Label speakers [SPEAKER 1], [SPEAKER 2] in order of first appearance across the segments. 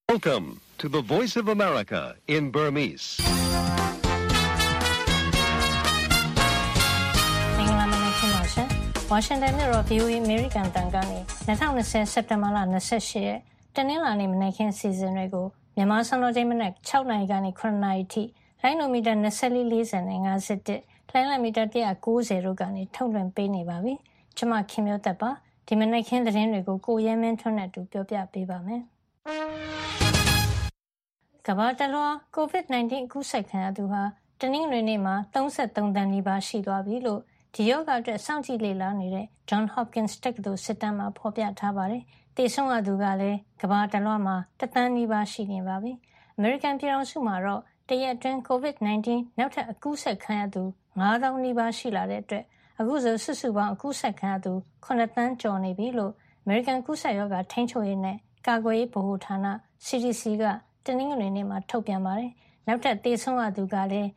[SPEAKER 1] Welcome to the Voice of America in Burmese.
[SPEAKER 2] မင်္ဂလာမနက်ခင်းပါရှင်။ Washington မြို့တော် VOA American တန်ကနေ2020စက်တင်ဘာလ28ရက်တနင်္လာနေ့မနက်ခင်းစီစဉ်တွေကိုမြန်မာစံတော်ချိန်မနက်6နာရီကနေ9နာရီထိလိုင်းနိုမီတာ2440နဲ့51လိုင်းနိုမီတာ190တို့ကနေထုတ်လွှင့်ပေးနေပါပြီ။ကျွန်မခင်မျိုးသက်ပါဒီမနက်ခင်းသတင်းတွေကိုကိုရဲမင်းထွန်းနဲ့အတူပြောပြပေးပါမယ်။ကမ္ဘာတလွှား COVID-19 အကူးစက်ခံရသူဟာတနင်္ဂနွေနေ့မှာ33သန်းနီးပါးရှိသွားပြီလို့ဒီရောဂါအတွက်စောင့်ကြည့်လေ့လာနေတဲ့ John Hopkins တက္ကသိုလ်စစ်တမ်းမှာဖော်ပြထားပါတယ်။သေဆုံးရသူကလည်းကမ္ဘာတလွှားမှာ1သန်းနီးပါးရှိနေပါပြီ။ အမေရိကန်ပြည်ထောင်စုမှာတော့တရက်အတွင်း COVID-19 နောက်ထပ်အကူးစက်ခံရသူ9000နီးပါးရှိလာတဲ့အတွက်အခုဆိုစုစုပေါင်းအကူးစက်ခံရသူ9သန်းကျော်နေပြီလို့အမေရိကန်ကူးစက်ရောဂါထိန်းချုပ်ရေးနဲ့ကာကွယ်ရေးဗဟိုဌာန CDC ကတနင်္ဂနွေနေ့မှာထုတ်ပြန်ပါတယ်။နောက်ထပ်သေဆုံးရသူကလည်း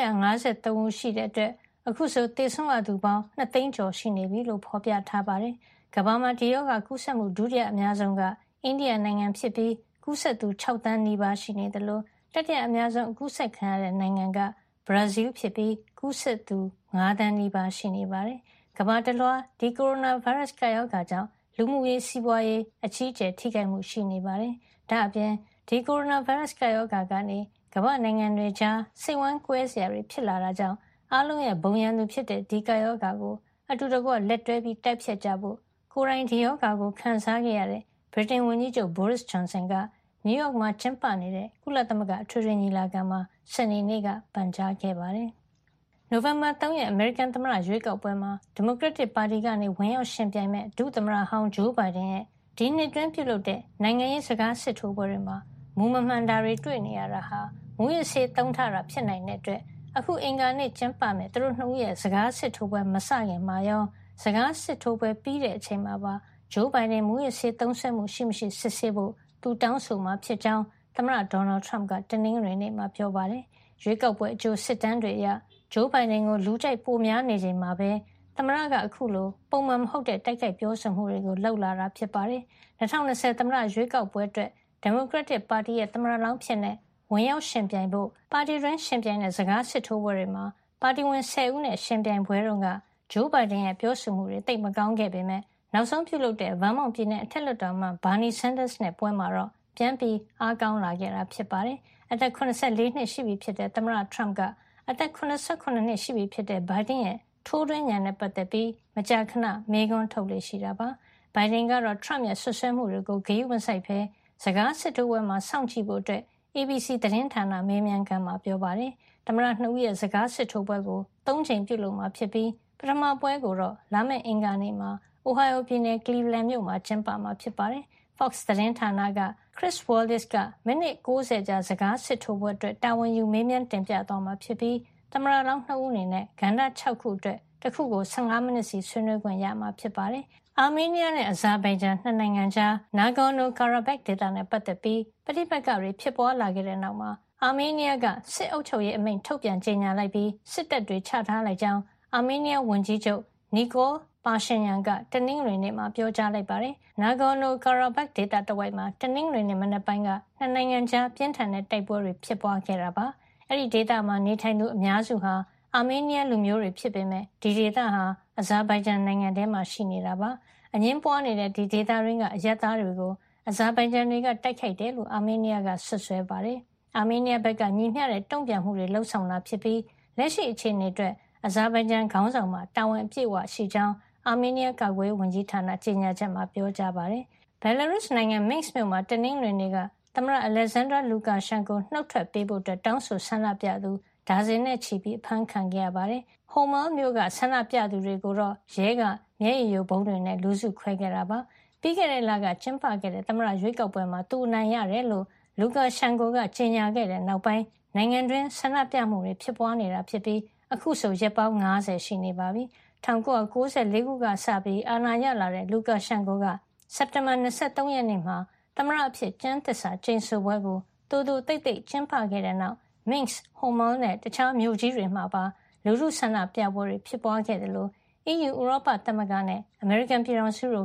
[SPEAKER 2] 853ဦးရှိတဲ့အတွက်အခုဆိုသေဆုံးရသူပေါင်း2သိန်းကျော်ရှိနေပြီလို့ဖော်ပြထားပါတယ်။ကမ္ဘာမှာဒီရောဂါကူးစက်မှုဒုတိယအများဆုံးကအိန္ဒိယနိုင်ငံဖြစ်ပြီးကူးစက်သူ6သန်းနီးပါးရှိနေတယ်လို့တတိယအများဆုံးကူးစက်ခံရတဲ့နိုင်ငံကဘရာဇီးဖြစ်ပြီးကူးစက်သူ9သန်းနီးပါးရှိနေပါတယ်။ကမ္ဘာတလွှားဒီကိုရိုနာဗိုင်းရပ်စ်ကပ်ရောဂါကြောင့်လူမှုရေးစီးပွားရေးအကြီးအကျယ်ထိခိုက်မှုရှိနေပါတယ်။ဒါအပြင်ဒီကိုရိုနာဗိုင်းရပ်စ်ကပ်ရောဂါကနေကမ္ဘာနိုင်ငံတွေကြားစိတ်ဝမ်းကွဲစရာတွေဖြစ်လာတာကြောင့်အားလုံးရဲ့ဘုံရန်သူဖြစ်တဲ့ဒီကပ်ရောဂါကိုအတူတကွလက်တွဲပြီးတိုက်ဖျက်ကြဖို့ကိုယ်တိုင်ဒီရောဂါကိုခံစားခဲ့ရတဲ့ဗြိတိန်ဝန်ကြီးချုပ် Boris Johnson ကနယူးယောက်မှာကျင်းပနေတဲ့ကုလသမဂ္ဂအထွေထွေညီလာခံမှာစနေနေ့ကပန်ကြားခဲ့ပါတယ်။နိုဝင်ဘာ3ရက်အမေရိကန်သမ္မတရွေးကောက်ပွဲမှာဒီမိုကရက်တစ်ပါတီကနေဝင်ရောက်ရှင်ပြိုင်မဲ့ဒုသမ္မတဟောင်းဂျိုးဘိုင်ဒန်ရဲ့ဒီနှစ်တွင်းပြုလုပ်တဲ့နိုင်ငံရေးစကားစစ်ထိုးပွဲတွေမှာမူမမှန်တာတွေတွေ့နေရတာဟာမူရစေးတုံးထတာဖြစ်နိုင်တဲ့အတွက်အခုအင်္ဂါနေ့ကျင်းပမဲ့သူတို့နှစ်ဦးရဲ့စကားစစ်ထိုးပွဲမစခင်မှာရောစကားစစ်ထိုးပွဲပြီးတဲ့အချိန်မှာပါဂျိုးဘိုင်ဒန်မူရစေးသုံးဆွဲမှုရှိမရှိစစ်ဆေးဖို့သူတောင်းဆိုမှာဖြစ်ကြောင်းသမ္မတဒေါ်နယ်ထရမ့်ကတနင်္ဂနွေနေ့မှာပြောပါတယ်။ရွေးကောက်ပွဲအကျိုးစစ်တမ်းတွေအရဂျိုးဘိုင်ဒန်ကိုလူကြိုက်ပိုများနေချိန်မှာပဲသမ္မတကအခုလိုပုံမှန်မဟုတ်တဲ့တိုက်ခိုက်ပြောဆိုမှုတွေကိုလှုပ်လာတာဖြစ်ပါတယ်။2020သမ္မတရွေးကောက်ပွဲအတွက်ဒီမိုကရက်တစ်ပါတီရဲ့သမ္မတလောင်းဖြစ်တဲ့ဝင်ရောက်ရှင်ပြိုင်ဖို့ပါတီတွင်းရှင်ပြိုင်တဲ့စကားစစ်ထိုးပွဲတွေမှာပါတီဝင်10ဦးနဲ့ရှင်ပြိုင်ပွဲတုန်းကဂျိုးဘိုင်ဒန်ရဲ့ပြောဆိုမှုတွေတိတ်မကောင်းခဲ့ပေမဲ့နောက်ဆုံးပြုလုပ်တဲ့ဗန်းမောင်ပြည်နယ်အထက်လွှတ်တော်မှဘာနီဆန်ဒတ်စ်နဲ့ပွဲမှာတော့ပြန်ပြီးအားကောင်းလာခဲ့တာဖြစ်ပါတယ်။အသက်84နှစ်ရှိပြီဖြစ်တဲ့သမ္မတထရမ့်ကအသက်89နှစ်ရှိပြီဖြစ်တဲ့ဘိုင်ဒန်ရဲ့ထိုးတွင်းဉာဏ်နဲ့ပတ်သက်ပြီးမကြာခဏမေးခွန်းထုတ်လေရှိတာပါ။ဘိုင်ဒန်ကတော့ထရမ့်ရဲ့ဆွဆွဲမှုတွေကိုဂရုမစိုက်ဘဲစကားစစ်ထိုးပွဲမှာစောင့်ကြည့်ဖို့အတွက် ABC သတင်းဌာနမေးမြန်းခန်းမှာပြောပါတယ်။သမ္မတနှစ်ဦးရဲ့စကားစစ်ထိုးပွဲကို3ချိန်ပြုလုပ်မှာဖြစ်ပြီးပထမပွဲကိုတော့လာမယ့်အင်္ဂါနေ့မှာ Ohio ပြည်နယ် Cleveland မြို့မှာကျင်းပမှာဖြစ်ပါတယ်။ Fox သတင်းဌာနက Chris Wallace ကမိနစ်90ကြာစကားစစ်ထိုးပွဲအတွက်တာဝန်ယူမေးမြန်းတင်ပြသွားမှာဖြစ်ပြီးသမ္မတလောင်း2ဦးအနေနဲ့ကဏ္ဍ6ခုအတွက်တစ်ခုကို15မိနစ်စီဆွေးနွေးခွင့်ရမှာဖြစ်ပါတယ်။အာမေးနီးယားနဲ့အဇာဘိုင်ဂျန်နှစ်နိုင်ငံကြားနာဂေါ်နိုကာရာဘက်ဒေသနဲ့ပတ်သက်ပြီးပဋိပက္ခတွေဖြစ်ပွားလာခဲ့တဲ့နောက်မှာအာမေးနီးယားကစစ်အုပ်ချုပ်ရေးအမိန့်ထုတ်ပြန်ကြေညာလိုက်ပြီးစစ်တပ်တွေချထားလိုက်ကြောင်းအာမေးနီးယားဝန်ကြီးချုပ်နီကိုပါရှင်ယန်ကတနင်္ဂနွေနေ့မှာပြောကြားလိုက်ပါတယ်။နာဂေါ်နိုကာရာဘက်ဒေသတဝိုက်မှာတနင်္ဂနွေနေ့မနက်ပိုင်းကနှစ်နိုင်ငံကြားပြင်းထန်တဲ့တိုက်ပွဲတွေဖြစ်ပွားခဲ့တာပါ။အဲဒီဒေသမှာနေထိုင်သူအများစုဟာအာမေးနီးယားလူမျိုးတွေဖြစ်ပေမဲ့ဒီဒေသဟာအဇာဘိုင်ဂျန်နိုင်ငံထဲမှာရှိနေတာပါ။အငင်းပွားနေတဲ့ဒီဒေသရင်းကအရက်သားတွေကိုအဇာဘိုင်ဂျန်တွေကတိုက်ခိုက်တယ်လို့အာမေးနီးယားကဆွဆွဲပါတယ်။အာမေးနီးယားဘက်ကညီမျှတဲ့တုံ့ပြန်မှုတွေလှုံ့ဆော်တာဖြစ်ပြီးလက်ရှိအခြေအနေအတွက်အဇာဘိုင်ဂျန်ခေါင်းဆောင်မှာတာဝန်အပြည့်အဝရှိကြောင်းအာမေးနီးယားကာကွယ်ရေးဝန်ကြီးဌာနကြေညာချက်မှာပြောကြားပါတယ်။ဘယ်လာရုစ်နိုင်ငံမင့်စ်မြို့မှာတနင်္ဂနွေနေ့ကသမ္မတအလက်ဇန်ဒရာလူကာရှန်ကိုနှုတ်ထွက်ပေးဖို့တောင်းဆိုဆန္ဒပြသူဒါဇင်နဲ့ချီပြီးအဖမ်းခံခဲ့ရပါတယ်။ဟိုမဲမြို့ကဆန္ဒပြသူတွေကိုတော့ရဲကမျက်ရည်ယိုဗုံးတွေနဲ့လူစုခွဲခဲ့တာပါ။ပြီးခဲ့တဲ့လကကျင်းပခဲ့တဲ့သမ္မတရွေးကောက်ပွဲမှာသူအနိုင်ရတယ်လို့လူကာရှန်ကိုကကြေညာခဲ့တဲ့နောက်ပိုင်းနိုင်ငံတွင်းဆန္ဒပြမှုတွေဖြစ်ပွားနေတာဖြစ်ပြီးအခုဆိုရက်ပေါင်း90ရှိနေပါပြီ။1994ခုကစပြီးအာဏာရလာတဲ့လူကာရှန်ကိုကစက်တင်ဘာ23ရက်နေ့မှာသမ္မတအဖြစ်ကျမ်းသစ္စာကျိန်ဆိုပွဲကိုတိုးတိုးတိတ်တိတ်ကျင်းပခဲ့တဲ့နောက်မင့်စ်ဟိုမဲနဲ့တခြားမြို့ကြီးတွေမှာပါလူထုဆန္ဒပြပွဲတွေဖြစ်ပွားခဲ့တယ်လို့ EU ဥရောပသမဂ္ဂနဲ့အမေရိကန်ပြည်ထောင်စုတို့က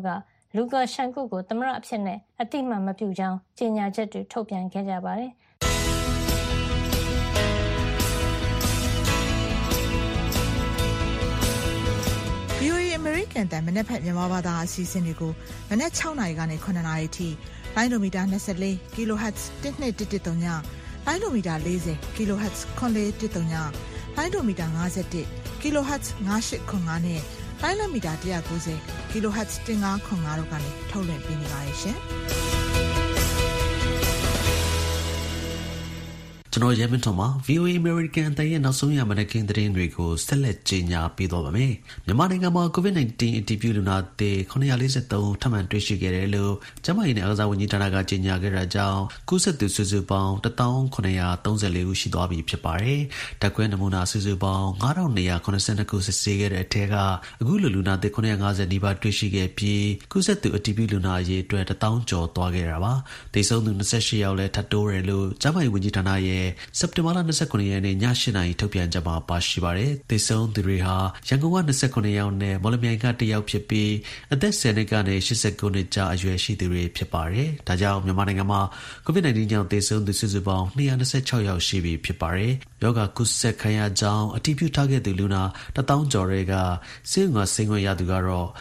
[SPEAKER 2] လူကာရှန်ကုကိုသမ္မတအဖြစ်နဲ့အတိအမှတ်မပြုကြောင်းကြေညာချက်တွေထုတ်ပြန်ခဲ့ကြပါတယ်။
[SPEAKER 3] VOA American တန်မနက်ဖြန်မြန်မာဘာသာအစီအစဉ်တွေကိုမနက်6နာရီကနေ9နာရီထိလိုင်းဒိုမီတာ24 kHz 1213ညလိုင်းဒိုမီတာ40 kHz 9413ညလိုင်းဒိုမီတာ51 kHz 9805နဲ့လိုင်းလမီတာ190 kHz 1505တို့ကနေထုတ်လွှင့်ပေးနေပါတယ်ရှင်။
[SPEAKER 4] ကျွန်တော်ရဲမင်းထွန်းပါ VOA American တန်ရဲ့နောက်ဆုံးရမနက်ခင်းသတင်းတွေကိုဆက်လက်ကြေညာပေးသွားပါမယ်။မြန်မာနိုင်ငံမှာ COVID-19 အတည်ပြုလူနာသစ်943ထပ်မံတွေ့ရှိခဲ့တယ်လို့ကျန်းမာရေးနဲ့အားကစားဝန်ကြီးဌာနကကြေညာခဲ့တာကြောင့်ကူးစက်သူစုစုပေါင်း1934ဦးရှိသွားပြီဖြစ်ပါတယ်။ဓာတ်ခွဲနမူနာစုစုပေါင်း9282ခုစစ်ဆေးခဲ့တဲ့အထက်ကအခုလိုလူနာသစ်950နီးပါးတွေ့ရှိခဲ့ပြီးကူးစက်သူအတည်ပြုလူနာအရေအတွက်1000ကျော်သွားခဲ့တာပါ။သေဆုံးသူ28ယောက်လည်းထပ်တိုးတယ်လို့ကျန်းမာရေးဝန်ကြီးဌာနရဲ့စက်တင်ဘာလ29ရက်နေ့ည8နာရီထုတ်ပြန်ချက်မှာပါရှိပါတယ်။သေဆုံးသူတွေဟာရန်ကုန်က29ယောက်နဲ့မော်လမြိုင်က1ယောက်ဖြစ်ပြီးအသက်10နှစ်ကနေ89နှစ်ကြားအရွယ်ရှိသူတွေဖြစ်ပါတယ်။ဒါကြောင့်မြန်မာနိုင်ငံမှာ COVID-19 ကြောင့်သေဆုံးသူစုစုပေါင်း226ယောက်ရှိပြီဖြစ်ပါတယ်။ယောဂကုသခံရကြောင်းအတည်ပြုထားခဲ့သူလူနာ1000ကျော်တွေကဆေးရုံကဆင်းခွင့်ရသူကတော့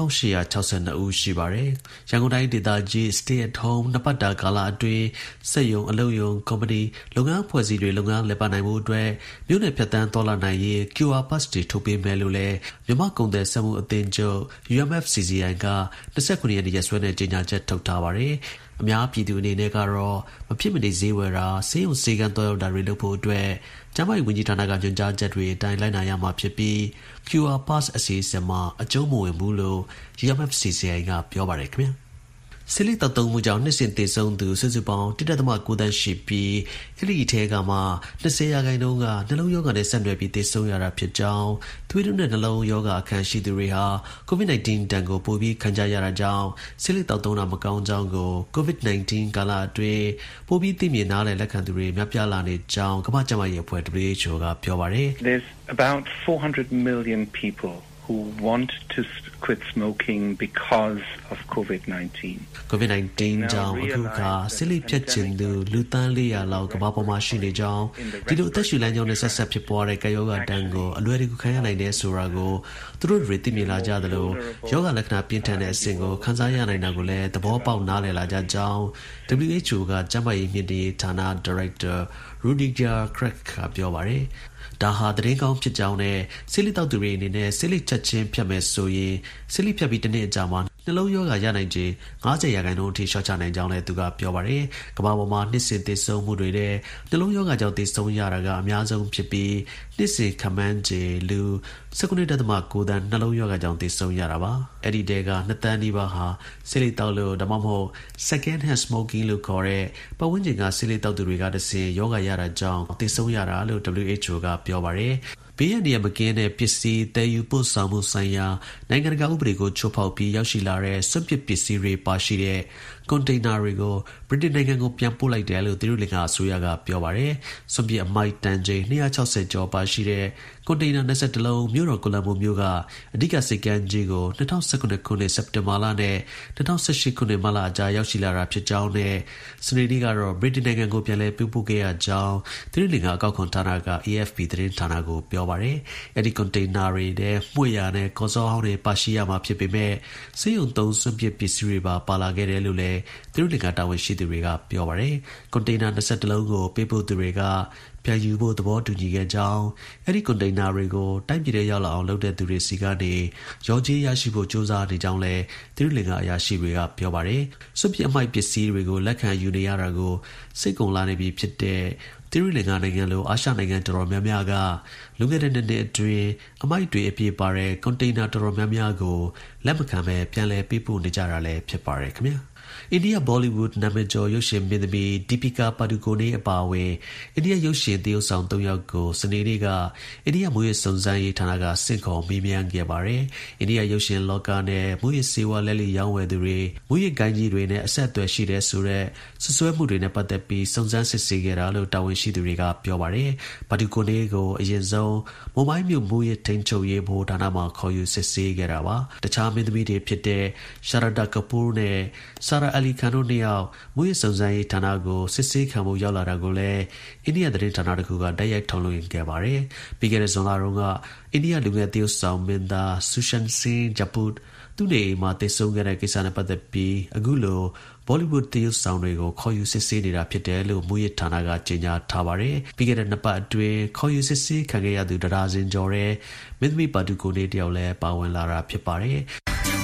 [SPEAKER 4] 2862ဦးရှိပါတယ်။ရန်ကုန်တိုင်းဒေသကြီး Stay at Home နှစ်ပတ်တာကာလအတွင်းစက်ရုံအလုပ်ရုံကုမ္ပဏီလုပ်ငန်းဖွဲ့စည်းတွေလုပ်ငန်းလည်ပတ်နိုင်မှုအတွက်မြို့နယ်ဖြတ်တန်းသွားလာနိုင်ရေး QR Pass တွေထုတ်ပေးမယ်လို့လည်းမြန်မာကုန်သည်စက်မှုအသင်းချုပ် UMFCCI က29ရက်နေ့ရက်စွဲနဲ့ကြေညာချက်ထုတ်ထားပါတယ်။အများပြည်သူအနေနဲ့ကတော့မဖြစ်မနေဈေးဝယ်တာဆေးရုံဆေးကန်းသွားရောက်တာတွေလုပ်ဖို့အတွက်ကျန်းမာရေးဝန်ကြီးဌာနကညွှန်ကြားချက်တွေအတိုင်းလိုက်နာရမှာဖြစ်ပြီး QR Pass အစီအစဉ်မှာအကျုံးမဝင်ဘူးလို့ UMFCCI ကပြောပါတယ်ခင်ဗျာဆေးလိပ်တောက်တုံးမှုကြောင့်နှစ်စဉ်သေဆုံးသူစုစုပေါင်း 1.9 သန်းရှိပြီးအဲ့ဒီအထဲကမှ20ရာခိုင်နှုန်းကနှလုံးရောဂါနဲ့ဆက်နွယ်ပြီးသေဆုံးရတာဖြစ်ကြောင်းသွေးတွင်းနဲ့နှလုံးရောဂါအခန်းရှိသူတွေဟာ COVID-19 တန်ကိုပိုပြီးခံကြရတာကြောင့်ဆေးလိပ်တောက်တုံးတာမကောင်းကြောင်းကို COVID-19 ကာလအတွင်းပိုပြီးသိမြင်နားလည်လက်ခံသူတွေများပြားလာနေကြောင်းကမ္ဘာ့ကျန်းမာရေးအဖွဲ့ WHO ကပြောပါတယ်
[SPEAKER 5] There's about 400 million people who want to quit smoking because of COVID-19.
[SPEAKER 4] COVID-19 ကြောင့်အခုခါဆေးလိပ်ဖြတ်ခြင်းသူလူသန်း400လောက်ကမ္ဘာပေါ်မှာရှိနေကြောင်းဒီလိုအသက်ရှူလမ်းကြောင်းနဲ့ဆက်ဆက်ဖြစ်ပွားတဲ့ကာယောဂတန်းကိုအလွယ်တကူခံရနိုင်တဲ့ဆိုတာကိုသူတို့တွေသိမြင်လာကြသလိုယောဂလက္ခဏာပြင်းထန်တဲ့အဆင့်ကိုခံစားရနိုင်တာကိုလည်းသဘောပေါက်နားလည်လာကြကြောင်း WHO ကကျန်းမာရေးမြင့်တင်ရေးဌာန Director Rudiger Craig ကပြောပါတယ်ဒါဟာသတင်းကောင်းဖြစ်ကြောင်းနဲ့ဆေးလိပ်တောက်သူတွေအနေနဲ့ဆေးလိပ်ချက်ချင်းဖြတ်မယ်ဆိုရင်ဆေးလိပ်ဖြတ်ပြီးတစ်နှစ်အကြာမှာနှလုံးရောဂါရနိုင်ခြေ90ရာခိုင်နှုန်းအထိရှော့ချနိုင်ကြောင်းလည်းသူကပြောပါတယ်ကမ္ဘာပေါ်မှာနှစ်စဉ်သေဆုံးမှုတွေတဲ့နှလုံးရောဂါကြောင့်သေဆုံးရတာကအများဆုံးဖြစ်ပြီးနှစ်စဉ်ခန့်မှန်းခြေလူ19.9 သန်းနှလုံးရောဂါကြောင့်သေဆုံးရတာပါအဲ့ဒီတဲက2သန်းနီးပါးဟာဆေးလိပ်တောက်လို့ဒါမှမဟုတ် second hand smoking လို့ခေါ်တဲ့ပတ်ဝန်းကျင်ကဆေးလိပ်တောက်သူတွေကတစ်စင်ရောဂါရတာကြောင့်သေဆုံးရတာလို့ WHO ကပြောပါတယ်ဘေးရန်မကင်းတဲ့ပစ္စည်းတည်ယူပို့ဆောင်မှုဆိုင်ရာနိုင်ငံတကာဥပဒေကိုချိုးဖောက်ပြီးရောက်ရှိလာတဲ့စွန့်ပစ်ပစ္စည်းတွေပါရှိတဲ့ကွန်တိန်နာတွေကိုဗြိတိန်နိုင်ငံကိုပြန်ပို့လိုက်တယ်လို့သီရိလင်္ကာအစိုးရကပြောပါတယ်။စွန့်ပစ်အမိုက်တန်ချိန်260ကျော်ပါရှိတဲ့ကွန်တိန်နာ22လုံးမြို့တော်ကိုလံဘိုမြို့ကအဓိကစိတ်ကမ်းကြီးကို2019ခုနှစ်စက်တင်ဘာလနဲ့2018ခုနှစ်မလအကြားရောက်ရှိလာတာဖြစ်ကြောင်းနဲ့စနေနေ့ကတော့ဗြိတိန်နိုင်ငံကိုပြန်လည်ပြုပို့ခဲ့ရကြောင်းသီရိလင်္ကာအကောက်ခွန်ဌာနက AFP သတင်းဌာနကိုပြောပါတယ်။အဲ့ဒီကွန်တိန်နာတွေနဲ့မှုရနဲ့ကော်စောဟောင်းတွေပါရှိရမှာဖြစ်ပေမဲ့စေယုံသုံးစွန့်ပစ်ပစ္စည်းတွေပါလာခဲ့တယ်လို့လည်းသီရိလင်္ကာတာဝန်ရှိသူတွေကပြောပါတယ်။ကွန်တိန်နာ22လုံးကိုပေးပို့သူတွေကပြန်ယူဖို့သဘောတူညီခဲ့ကြောင်းအဲ့ဒီကွန်တိန်နာတွေကိုတိုင်းပြည်ထဲရောက်လာအောင်လုပ်တဲ့သူတွေစီကနေရောကြီးရရှိဖို့စ조사နေကြောင်းလဲသီရိလင်္ကာအရာရှိတွေကပြောပါတယ်။စွန့်ပစ်အမိုက်ပစ္စည်းတွေကိုလက်ခံယူနေရတာကိုစိတ်ကုန်လာနေပြီဖြစ်တဲ့သီရိလင်္ကာနိုင်ငံလိုအာရှနိုင်ငံတော်တော်များများကလူငယ်တဲ့နှစ်အတွင်းအမိုက်တွေအပြည့်ပါတဲ့ကွန်တိန်နာတော်တော်များများကိုလက်မခံပဲပြန်လည်ပေးပို့နေကြတာလည်းဖြစ်ပါတယ်ခင်ဗျာ။အိန္ဒိယ Bollywood နာမည်ကျော်ရုပ်ရှင်မင်းသမီး Deepika Padukone အပါအဝင်အိန္ဒိယရုပ်ရှင်သရုပ်ဆောင် 3 ယောက်ကို စနေနေ့ကအိန္ဒိယမူရစ်စုံစမ်းရေးဌာနကဆင့်ခေါ်မေးမြန်းခဲ့ပါတယ်။အိန္ဒိယရုပ်ရှင်လောကနဲ့မူရစ်ဆေးဝါးလက်လီရောင်းဝယ်သူတွေမူရစ်ဂိုဏ်းကြီးတွေနဲ့အဆက်အသွယ်ရှိတဲ့ဆိုတဲ့ဆွဆွဲမှုတွေနဲ့ပတ်သက်ပြီးစုံစမ်းစစ်ဆေးခဲ့တာလို့တာဝန်ရှိသူတွေကပြောပါတယ်။ Padukone ကိုအရင်ဆုံးမွန်ဘိုင်းမြို့မူရစ်ထိန်းချုပ်ရေးဘိုးဌာနမှာခေါ်ယူစစ်ဆေးခဲ့တာပါ။တခြားမင်းသမီးတွေဖြစ်တဲ့ Shraddha Kapoor နဲ့ Sara Ali Khan တို့ 2 ယောက်မူရစ်စုံစမ်းရေးဌာနကိုစစ်ဆေးခံဖို့ရောက်လာတာကိုလည်းအိန္ဒိယသတင်းဌာနတစ်ခုကတိုက်ရိုက်ထုတ်လွှင့်ခဲ့ပါတယ်။ပြီးခဲ့တဲ့ဇွန်လတုန်းကအိန္ဒိယလူငယ်သရုပ်ဆောင်မင်းသား Sushant Singh Rajput သူ့နေအိမ်မှာသေဆုံးခဲ့တဲ့ကိစ္စနဲ့ပတ်သက်ပြီးအခုလို Bollywood သရုပ်ဆောင်တွေကိုခေါ်ယူစစ်ဆေးနေတာဖြစ်တယ်လို့မူရစ်ဌာနကကြေညာထားပါတယ်။ပြီးခဲ့တဲ့2 ပတ်အတွင်းခေါ်ယူစစ်ဆေးခံခဲ့ရသူ1 ဒါဇင်ကျော်တဲ့မင်းသမီး Padukone တယောက်လည်းပါဝင်လာတာဖြစ်ပါတယ်။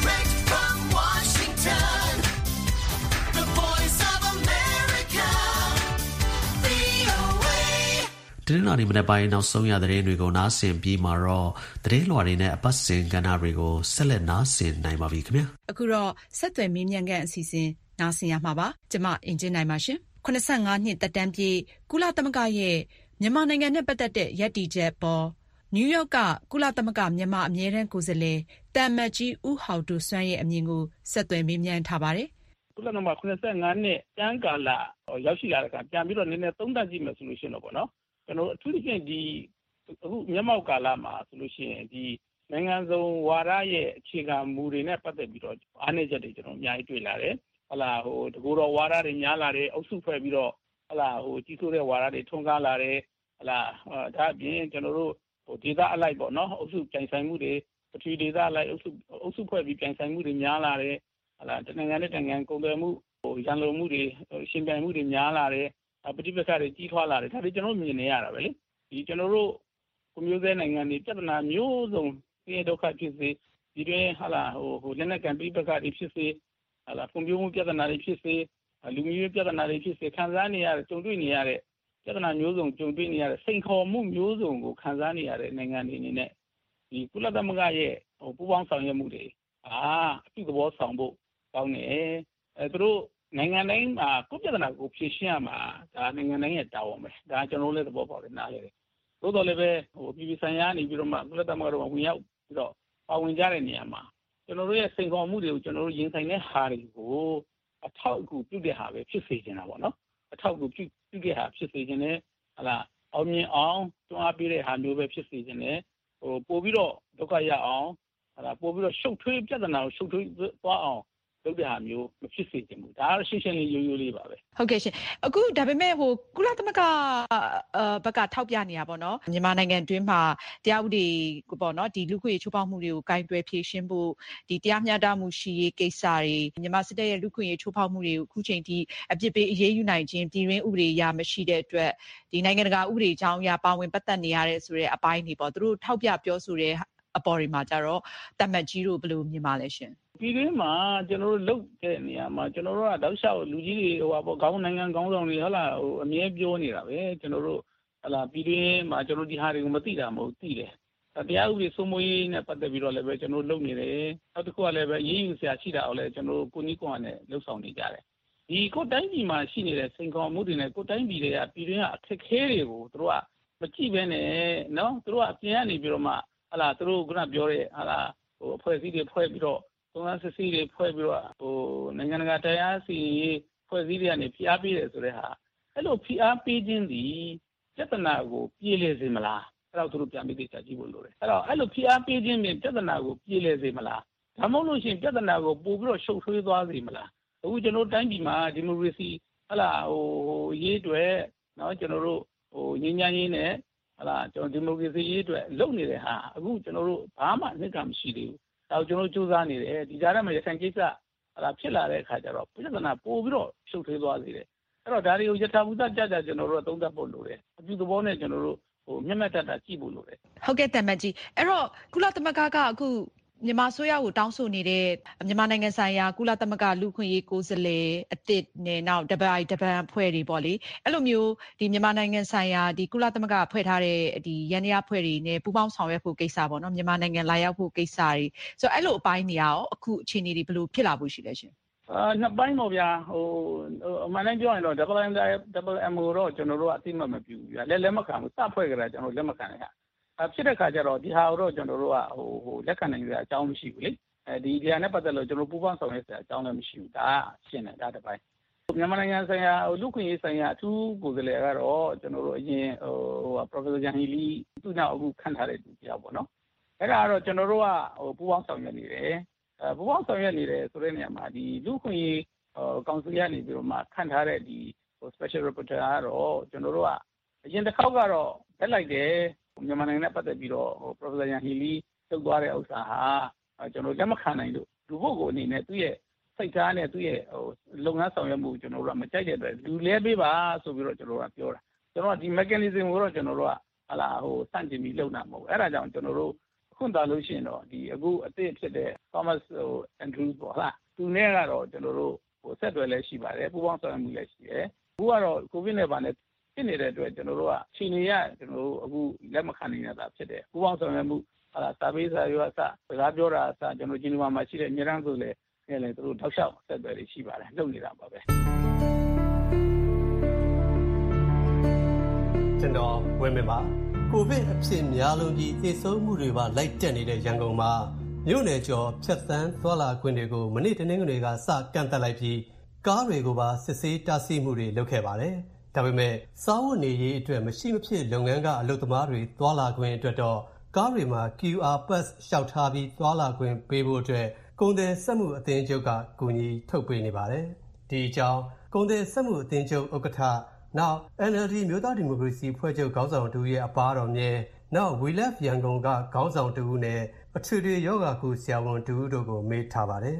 [SPEAKER 4] တနင်္လာနေ့မနက်ပိုင်းနောက်ဆုံးရသတင်းတွေကိုနားဆင်ပြီးမှာတော့သတင်းလွှာတွေနဲ့အပတ်စဉ်ကဏ္ဍတွေကိုဆက်လက်နားဆင်နိုင်ပါပြီခင်ဗျာ
[SPEAKER 3] အခုတော့ဆက်သွယ်မေးမြန်းခန်းအစီအစဉ်နားဆင်ရမှာပါကျမအင်ဂျင်နိုင်ပါရှင်85နှစ်သက်တမ်းပြည့်ကုလသမဂ္ဂရဲ့မြန်မာနိုင်ငံနဲ့ပတ်သက်တဲ့ရည်တည်ချက်ပေါ်နယူးယောက်ကကုလသမဂ္ဂမြန်မာအမြဲတမ်းကိုယ်စားလှယ်တမ်မတ်ကြီးဦးဟောက်ဒိုဆွမ်းရဲ့အမြင်ကိုဆက်သွယ်မေးမြန်းထားပါတယ်
[SPEAKER 6] ကုလသမဂ္ဂ85နှစ်တန်းကာလရောက်ရှိလာတဲ့အခါပြန်ပြီးတော့နည်းနည်းသုံးသပ်ကြည့်မယ်ဆိုလို့ရှိရင်တော့ပေါ့နော်ကျွန်တော်အထူးသဖြင့်ဒီအခုမျက်မှောက်ကာလမှာဆိုလို့ရှိရင်ဒီနိုင်ငံစုံဝါဒရဲ့အခြေခံမူတွေနဲ့ပတ်သက်ပြီးတော့အားနည်းချက်တွေကျွန်တော်အများကြီးတွေ့လာတယ်။ဟလာတကူတော်ဝါဒတွေများလာတယ်အုပ်စုဖွဲ့ပြီးတော့ဟလာကြီးစိုးတဲ့ဝါဒတွေထွန်းကားလာတယ်ဟလာဒါအပြင်ကျွန်တော်တို့ဒေသအလိုက်ပေါ့နော်အုပ်စုပြိုင်ဆိုင်မှုတွေပထဝီဒေသအလိုက်အုပ်စုဖွဲ့ပြီးပြိုင်ဆိုင်မှုတွေများလာတယ်ဟလာတနိုင်ငံနဲ့နိုင်ငံကုန်သွယ်မှုရန်လိုမှုတွေရှင်ပြိုင်မှုတွေများလာတယ်ပဋိပက္ခတွေကြီးထွားလာတယ်ဒါတွေကျွန်တော်မြင်နေရတာပဲလေဒီကျွန်တော်တို့ကွန်မြူနတီနိုင်ငံတွေပြဿနာမျိုးစုံဒီဒုက္ခဖြစ်စေဒီတွင်ဟာလာလက်နက်ကန်ပဋိပက္ခတွေဖြစ်စေဟာလာကွန်မြူမှုပြဿနာတွေဖြစ်စေလူမျိုးရေးပြဿနာတွေဖြစ်စေခံစားနေရတဲ့ကြုံတွေ့နေရတဲ့ပြဿနာမျိုးစုံကြုံတွေ့နေရတဲ့စိန်ခေါ်မှုမျိုးစုံကိုခံစားနေရတဲ့နိုင်ငံတွေအနေနဲ့ဒီကုလသမဂ္ဂရဲ့ပူးပေါင်းဆောင်ရွက်မှုတွေအပြုသဘောဆောင်ဖို့ကောင်းတယ်သူတို့နိုင်ငံတိုင်းမှာကိုပြဿနာကိုဖြေရှင်းရမှာဒါနိုင်ငံတိုင်းရဲ့တာဝန်ပဲဒါကျွန်တော်လည်းသဘောပေါက်တယ်နားလေတယ်သို့တော်လည်းပဲပြည်ပဆိုင်ရာနေပြီးတော့မှကုလသမဂ္ဂတော်ဝင်ရောက်ပြီးတော့ပါဝင်ကြတဲ့နေရာမှာကျွန်တော်တို့ရဲ့စိန်ခေါ်မှုတွေကိုကျွန်တော်တို့ရင်ဆိုင်တဲ့ဟာတွေကိုအထောက်အကူပြုတဲ့ဟာပဲဖြစ်စေချင်တာပေါ့နော်အထောက်အကူပြုတဲ့ဟာဖြစ်စေချင်တယ်ဟလာအောင်မြင်အောင်တွန်းအားပေးတဲ့ဟာမျိုးပဲဖြစ်စေချင်တယ်ပို့ပြီးတော့ဒုက္ခရအောင်ဟလာပို့ပြီးတော့ရှုပ်ထွေးပြဿနာကိုရှုပ်ထွေးသွားအောင်လုပ်တဲ့ဟာမျိုးမဖြစ်စေချင်ဘူးဒါကတော့ရှင်းရှင်းလေးရိုးရိုးလေးပါပဲ
[SPEAKER 3] ဟုတ်ကဲ့ရှင်အခုဒါပေမဲ့ကုလသမဂ္ဂဘက်ကထောက်ပြနေတာပေါ့နော်မြန်မာနိုင်ငံတွင်းမှာတရားဥပဒေပေါ့နော်ဒီလူခွေချိုးဖောက်မှုတွေကိုကင်တွယ်ဖြေရှင်းဖို့ဒီတရားမျှတမှုရှိရေးကိစ္စတွေမြန်မာစစ်တပ်ရဲ့လူခွေချိုးဖောက်မှုတွေကိုအခုချိန်ထိအပြစ်ပေးအရေးယူနိုင်ခြင်းပြည်တွင်းဥပဒေအရမရှိတဲ့အတွက်ဒီနိုင်ငံတကာဥပဒေအကြောင်းအရာပါဝင်ပတ်သက်နေရတဲ့ဆိုတဲ့အပိုင်းတွေပေါ့သူတို့ထောက်ပြပြောဆိုတဲ့အပေါ်တွေမှာကြတော့တမတ်ကြီးတို့ဘယ်လိုမြင်ပါလဲရှင်
[SPEAKER 6] ပြည်တွင်းမှာကျွန်တော်တို့လုပ်တဲ့နေရာမှာကျွန်တော်တို့ကတောက်လျှောက်လူကြီးတွေပေါ့ခေါင်းနိုင်ငံခေါင်းဆောင်တွေဟုတ်လားအမြဲပြောနေတာပဲကျွန်တော်တို့ဟလာပြည်တွင်းမှာကျွန်တော်ဒီဟာတွေကိုမသိတာမဟုတ်သိတယ်တရားဥပဒေစိုးမိုးရေးနဲ့ပတ်သက်ပြီးတော့လည်းပဲကျွန်တော်လုပ်နေတယ်နောက်တစ်ခုကလည်းပဲရေးယူဆရာရှိတာအောင်လည်းကျွန်တော်တို့ကိုနီးကွန်နဲ့လှုပ်ဆောင်နေကြတယ်ဒီကိုတိုင်းပြည်မှာရှိနေတဲ့စိန်ခေါ်မှုတွေနဲ့ကိုတိုင်းပြည်တွေကပြည်တွင်းကအခက်ခဲတွေကိုသူတို့ကမကြည့်ဘဲနဲ့နော်သူတို့ကအပြင်ကနေပြီးတော့မှဟလာသူတို့ကပြောတဲ့ဟလာအဖွဲ့အစည်းတွေဖွဲ့ပြီးတော့သုံးသပ်စစ်ဆေးတွေဖွဲ့ပြီးတော့နိုင်ငံတကာတရားစီရင်ဖွဲ့စည်းတွေကနေဖိအားပေးတယ်ဆိုတဲ့ဟာအဲ့လိုဖိအားပေးခြင်းဒီပြဿနာကိုပြေလည်စေမလားအဲ့တော့သူတို့ပြန်ပြီးသိချကြည့်ဖို့လိုတယ်အဲ့တော့အဲ့လိုဖိအားပေးခြင်းဖြင့်ပြဿနာကိုပြေလည်စေမလားဒါမှမဟုတ်လို့ရှိရင်ပြဿနာကိုပို့ပြီးတော့ရှုပ်ထွေးသွားစေမလားအခုကျွန်တော်တိုင်းပြည်မှာဒီမိုကရေစီဟလာရေးတွေနော်ကျွန်တော်တို့ငြိမ်းချမ်းရေးနဲ့ဟလာကျွန်တော်ဒီမိုကရေစီရေးတွေလုပ်နေတဲ့ဟာအခုကျွန်တော်တို့ဘာမှအနှစ်ကမရှိသေးဘူးတော့ကျွန်တော်စူးစမ်းနေတယ်ဒီကြားထဲမှာရခိုင်ကိစ္စဖြစ်လာတဲ့အခါကျတော့ပြဿနာပို့ပြီးတော့ရှုပ်ထွေးသွားစေတယ်အဲ့တော့ဒါတွေကိုယထာဘူတကြကြကျွန်တော်တို့သုံးသပ်ဖို့လိုတယ်အပြုသဘောနဲ့ကျွန်တော်တို့မျက်မှတ်တတ်ကြည့်ဖို့လိုတယ်
[SPEAKER 3] ဟုတ်ကဲ့တမန်ကြီးအဲ့တော့ကုလသမဂ္ဂကအခုမြန်မာဆိုရကိုတောင်းဆိုနေတဲ့မြန်မာနိုင်ငံဆိုင်ရာကုလသမဂ္ဂလူခွင့်ရေးကိုယ်စားလှယ်အသစ်နဲ့နောက်တပန်အဖွဲ့တွေပေါ့လေအဲ့လိုမျိုးဒီမြန်မာနိုင်ငံဆိုင်ရာဒီကုလသမဂ္ဂဖွဲ့ထားတဲ့ဒီရန်ရအဖွဲ့တွေနဲ့ပူးပေါင်းဆောင်ရွက်ဖို့ကိစ္စပေါ့နော်မြန်မာနိုင်ငံလာရောက်ဖို့ကိစ္စတွေဆိုတော့အဲ့လိုအပိုင်းနေရအောင်အခုအခြေအနေတွေဘယ်လိုဖြစ်လာဖို့ရှိလဲရှင်
[SPEAKER 6] နှစ်ပိုင်းပေါ့ဗျာအမှန်တမ်းပြောရင်တော့ WMO တော့ကျွန်တော်တို့ကအသိမှတ်မပြုဘူးဗျာလက်မခံဘူးစဖွဲ့ကြတာကျွန်တော်လက်မခံရဖြစ်တဲ့ခါကျတော့ဒီဟာကိုတော့ကျွန်တော်တို့ကလက်ခံနိုင်ကြအကြောင်းမရှိဘူးလေဒီဟာနဲ့ပတ်သက်လို့ကျွန်တော်ပူးပေါင်းဆောင်ရွက်စရာအကြောင်းလည်းမရှိဘူးဒါရှင်းတယ်ဒါတစ်ပိုင်းမြန်မာနိုင်ငံဆိုင်ရာလူခွင့်ရေးဆိုင်ရာအထူးကိုယ်စားလှယ်ကတော့ကျွန်တော်တို့အရင် Professor Janhili သူ့နောက်အခုခန့်ထားတဲ့သူတယောက်ပေါ့နော်အဲ့ဒါကတော့ကျွန်တော်တို့ကပူးပေါင်းဆောင်ရွက်နေတယ်ပူးပေါင်းဆောင်ရွက်နေတယ်ဆိုတဲ့နေရာမှာဒီလူခွင့်ရေးကောင်စီကနေပြီးတော့မှခန့်ထားတဲ့ဒီ special rapporteur ကတော့ကျွန်တော်တို့ကအရင်တစ်ခေါက်ကတော့တက်လိုက်တယ်မြန်မာနိုင်ငံနဲ့ပတ်သက်ပြီးတော့Professor Janhili ထုတ်သွားတဲ့ဥစ္စာဟာကျွန်တော်လက်မခံနိုင်လို့လူပုဂ္ဂိုလ်အနေနဲ့သူ့ရဲ့စိတ်ထားနဲ့သူ့ရဲ့လုပ်ငန်းဆောင်ရွက်မှုကျွန်တော်တို့ကမကြိုက်တဲ့အတွက်လူလဲပေးပါဆိုပြီးတော့ကျွန်တော်တို့ကပြောတာကျွန်တော်ကဒီ mechanism ကိုတော့ကျွန်တော်တို့ကစန့်ကျင်ပြီးလုပ်တာမဟုတ်ဘူးအဲ့ဒါကြောင့်ကျွန်တော်တို့ခွင့်တာလို့ရှိရင်တော့ဒီအခုအသစ်ဖြစ်တဲ့ Thomas Andrews ပေါ့ဟာသူနဲ့ကတော့ကျွန်တော်တို့ဆက်တွယ်လဲရှိပါတယ်ပူးပေါင်းဆောင်ရွက်မှုလည်းရှိတယ်အခုကတော့ COVID နဲ့ပါနဲ့ဖြစ်နေတဲ့အတွက်ကျွန်တော်တို့ကခြေနေရကျွန်တော်တို့အခုလက်မခံနိုင်တာဖြစ်တယ်ပူးပေါင်းဆောင်ရွက်မှုစာပေးစာရွက်အစစကားပြောတာအစကျွန်တော်ဂျီနီဗာမှာရှိတဲ့အများအားဆိုလည်းသူတို့ထောက်လျှောက်ဆက်သွယ်နေရှိပါတယ်လုပ်နေတာပါပဲ
[SPEAKER 7] ကျွန်တော်ဝင်းမင်းပါကိုဗစ်အဖြစ်များလုံးကြီးသေဆုံးမှုတွေပါလိုက်တက်နေတဲ့ရန်ကုန်မှာမြို့နယ်ကျော်ဖြတ်သန်းသွားလာခွင့်တွေကိုမနေ့တနင်္ဂနွေကစကန့်သတ်လိုက်ပြီးကားတွေကိုပါစစ်ဆေးတားဆီးမှုတွေလုပ်ခဲ့ပါတယ်ဒါပေမဲ့စားဝတ်နေရေးအတွက်မရှိမဖြစ်လုပ်ငန်းကအလုပ်သမားတွေသွားလာခွင့်အတွက်တော့ကားတွေမှာ QR Pass လျှောက်ထားပြီးသွားလာခွင့်ပေးဖို့အတွက်ကုန်သည်စက်မှုအသင်းချုပ်ကကူညီထုတ်ပေးနေပါတယ်ဒီအကြောင်းကုန်သည်စက်မှုအသင်းချုပ်ဥက္ကဋ္ဌနောက် NLD မျိုးသားဒီမိုကရေစီဖွဲ့ချုပ်ခေါင်းဆောင်တူရဲ့အပါတော်မြဲနောက် We Love ရန်ကုန်ကခေါင်းဆောင်တူနဲ့အထွေထွေယောဂကုဆရာဝန်တူတို့ကိုမေးထားပါတယ်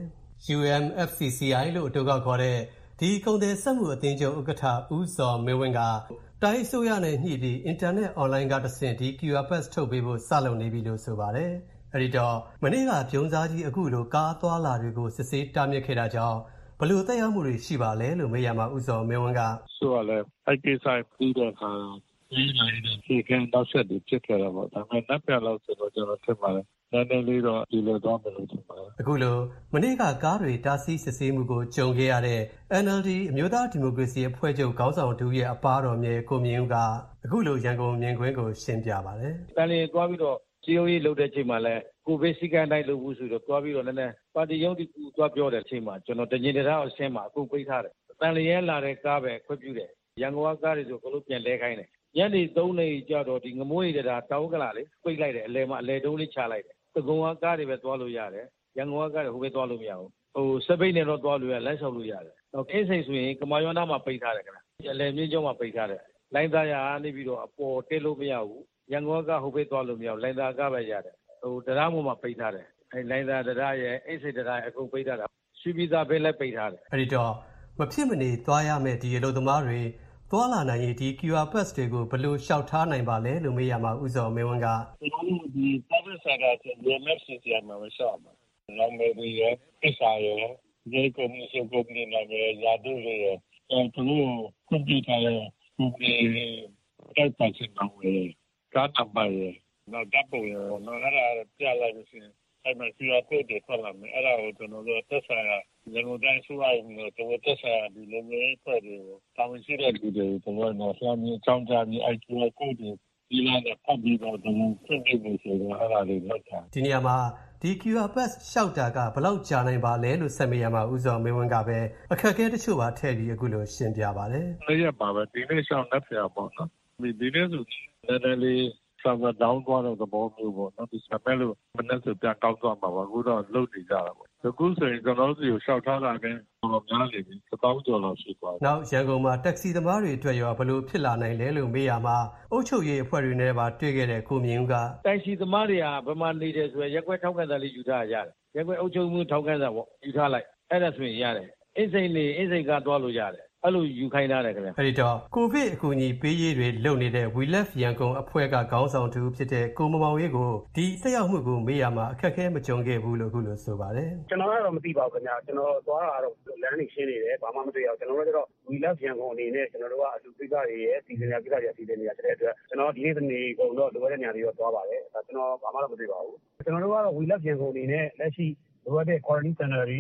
[SPEAKER 7] UMFCCI လို့အတူကောက်ခေါ်တဲ့ဒီကုန်သည်စက်မှုအသင်းချုပ်ဥက္ကဋ္ဌဦးစောမင်းဝင်းကတိုင်းအစိုးရနဲ့ညှိပြီးအင်တာနက်အွန်လိုင်းကတဆင့်ဒီ QR Pass ထုတ်ပေးဖို့စလုပ်နေပြီလို့ဆိုပါတယ်အဲ့ဒီတော့မနေ့ကပြုံးစားကြီးအခုလိုကားသွားလာတွေကိုစစ်ဆေးတားမြစ်ခဲ့တာကြောင့်ဘယ်လိုသက်ရောက်မှုတွေရှိပါလဲလို့မေးရမှာဦးစောမင်းဝင်းက
[SPEAKER 8] ဆိုရလဲအဲ့ကိစ္စပြီးတဲ့အခါဒီနိုင်တဲ့ဒီကနေ့တော့ဆက်ပြီးဖြစ်ခဲ့တာပေါ့ဒါပေမဲ့နောက်ပြန်လို့ဆိုတော့ကျွန်တော်ထင်ပါတယ်နည်းနည်းလေးတော့ဒီလိုတော့မလို့ထင်ပါတယ်
[SPEAKER 7] အခုလိုမနေ့ကကားတွေတားဆီးစစ်ဆေးမှုကိုကြုံခဲ့ရတဲ့ NLD အမျိုးသားဒီမိုကရေစီအဖွဲ့ချုပ်ခေါင်းဆောင်တူရဲ့အပါတော်မြဲကိုမြင့်ဦးကအခုလိုရန်ကုန်မြင်ကွင်းကိုရှင်းပြပါတယ်
[SPEAKER 9] တန်လျင်သွားပြီးတော့စီယုံရေးလုပ်တဲ့ချိန်မှာလဲကိုဗစ်စီကံတိုင်းလုပ်ဘူးဆိုတော့သွားပြီးတော့လည်းပါတီရုံးတီသွားပြောတဲ့အချိန်မှာကျွန်တော်တညင်တရားအဆင်းမှာအခုပိတ်ထားတယ်တန်လျင်လာတဲ့ကားပဲခွင့်ပြုတယ်ရန်ကုန်ကားတွေဆိုဘလို့ပြန်လဲခိုင်းတယ်ညနေ3နာရီကျတော့ဒီငမိုးရည်တာတောင်းကလာလေပိတ်လိုက်တယ်အလဲမှာအလဲတုံးလေးချလိုက်တယ်သကုံကားတွေပဲသွားလို့ရတယ်ရန်ကုန်ကားတွေဟိုပဲသွားလို့မရဘူးစပိတ်နဲ့တော့သွားလို့ရလမ်းလျှောက်လို့ရတယ်တော့အင်းစိန်ဆိုရင်ကမာယောနာမှာပိတ်ထားတယ်ခင်ဗျအလဲမြင်းကျောင်းမှာပိတ်ထားတယ်လိုင်းသားရနေပြီးတော့အပေါ်တက်လို့မရဘူးရန်ကုန်ကဟိုပဲသွားလို့မရဘူးလိုင်းသားကားပဲရတယ်တရားမှုမှာပိတ်ထားတယ်အဲလိုင်းသားတရားရဲ့အိတ်စိတ်တရားရဲ့အကုန်ပိတ်ထားတာရွှေပြည်သားပဲလည်းပိတ်ထားတယ်
[SPEAKER 7] အဲ့ဒီတော့မဖြစ်မနေသွားရမယ့်ဒီအလုပ်သမားတွေသွားလာနိုင်ရေးဒီ QR Pass တွေကိုဘယ်လိုလျှောက်ထားနိုင်ပါလဲလို့မေးရမှာဦးစောမင်းဝင်းက
[SPEAKER 8] ကျွန်တော်တို့ဒီ service center ဆို UMFCCI မှာမလျှောက်ပါဘူးနောက်မေးပြီးရအစားရဒီကုမ္ပဏီစုကုမ္ပဏီနာမည်ရာထူးတွေသူတို့ကွန်ပျူတာရဲ့ကုမ္ပဏီတိုက်ပတ်စင်မှာဝင်ကားနံပါတ်ရဲ့နောက်တပ်ပုံရနော်အဲ့ဒါပြလိုက်လို့ရှိရင်အဲ့မှာ QR code တွေထွက်လာမယ်အဲ့ဒါကိုကျွန်တော်တို့သက်ဆိုင်ရာရန်ကုန်တိုင်းဆိုရရင်တော့သက်ဆိုင်ရာဒီလိုမျိုးဖွဲ့တွေကိုတာဝန်ရှိတဲ့လူတွေကိုတော့နော်ဆရာမျိုးအကြောင်းကြားပြီး QR code တွေဒီလာနဲ့ဖတ်ပြီးတော့ဒီဖွင့်ပြဖို့ဆိုတော့အဲ့ဒါလေးလောက်တာ
[SPEAKER 7] ဒီနေရာမှာဒီ QR Pass လျှောက်တာကဘယ်လောက်ကြာနိုင်ပါလဲလို့ဆက်မေးရမှာဦးစောမင်းဝင်းကပဲအခက်အခဲတချို့ပါထည့်ပြီးအခုလိုရှင်းပြပါတယ်
[SPEAKER 8] ။အဲ့ရပါပဲဒီနေ့ရှောင်းနေပြပါတော့။ဒီနေ့ဆိုနည်းနည်းလေးserver down သွားတဲ့သဘောမျိုးပေါ့နော်ဒီစပယ်လို့မနေ့ကပြန်ကောက်သွားမှာပါအခုတော့လုတ်နေကြတာပေါ့အခုဆိုရင်ကျွန်တော်တို့စီကိုရှောက်ထားတာနဲ့တော့များနေပြီ1000ကျော်လောက်ရှိသွား
[SPEAKER 7] နောက်ရန်ကုန်မှာတက္ကစီသမားတွေအတွက်ရောဘယ်လိုဖြစ်လာနိုင်လဲလို့မေးရမှာအုပ်ချုပ်ရေးအဖွဲ့တွေနဲ့ပါတွေ့ခဲ့တဲ့ကိုမြင့်ဦးက
[SPEAKER 9] တိုက်စီသမားတွေကဘယ်မှာနေတယ်ဆိုရင်ရက်ွက်ထောက်ခံစာလေးယူထားရတယ်ရက်ွက်အုပ်ချုပ်မှုထောက်ခံစာပေါ့ယူထားလိုက်အဲ့ဒါဆိုရင်ရတယ်အင်းစိန်ကသွားလို့ရတယ်အဲ့လိုယူခိုင်းထားတယ်ခင်ဗျ
[SPEAKER 7] အဲ့ဒီတော့ကိုဗစ်အကူအညီပေးရေးတွေလုပ်နေတဲ့ We Love ရန်ကုန်အဖွဲ့ကခေါင်းဆောင်တူဖြစ်တဲ့ကိုမောင်ရေးကိုဒီဆက်ရောက်မှုကိုမေးရမှာအခက်အခဲမကြုံခဲ့ဘူးလို့ခုလိုဆိုပါတယ်
[SPEAKER 10] ကျွန်တော်ကတော့မသိပါဘူးခင်ဗျကျွန်တော်သွားတာတော့လမ်းနေရှင်းနေတယ်ဘာမှမတွေ့ရဘူးကျွန်တော်တို့ကတော့ We Love ရန်ကုန်အနေနဲ့ကျွန်တော်တို့ကအလူပိကတွေရဲ့စီစဉ်ရပိကတွေစီစဉ်နေရတဲ့အတွက်ကျွန်တော်ဒီနေ့တနေ့ကုန်တော့လိုရတဲ့နေရာတွေတော့သွားပါတယ်ဒါကျွန်တော်ဘာမှတော့မတွေ့ပါဘူးကျွန်တော်တို့ကတော့ We Love ရန်ကုန်အနေနဲ့လက်ရှိလိုရတဲ့ quarantine center တွေ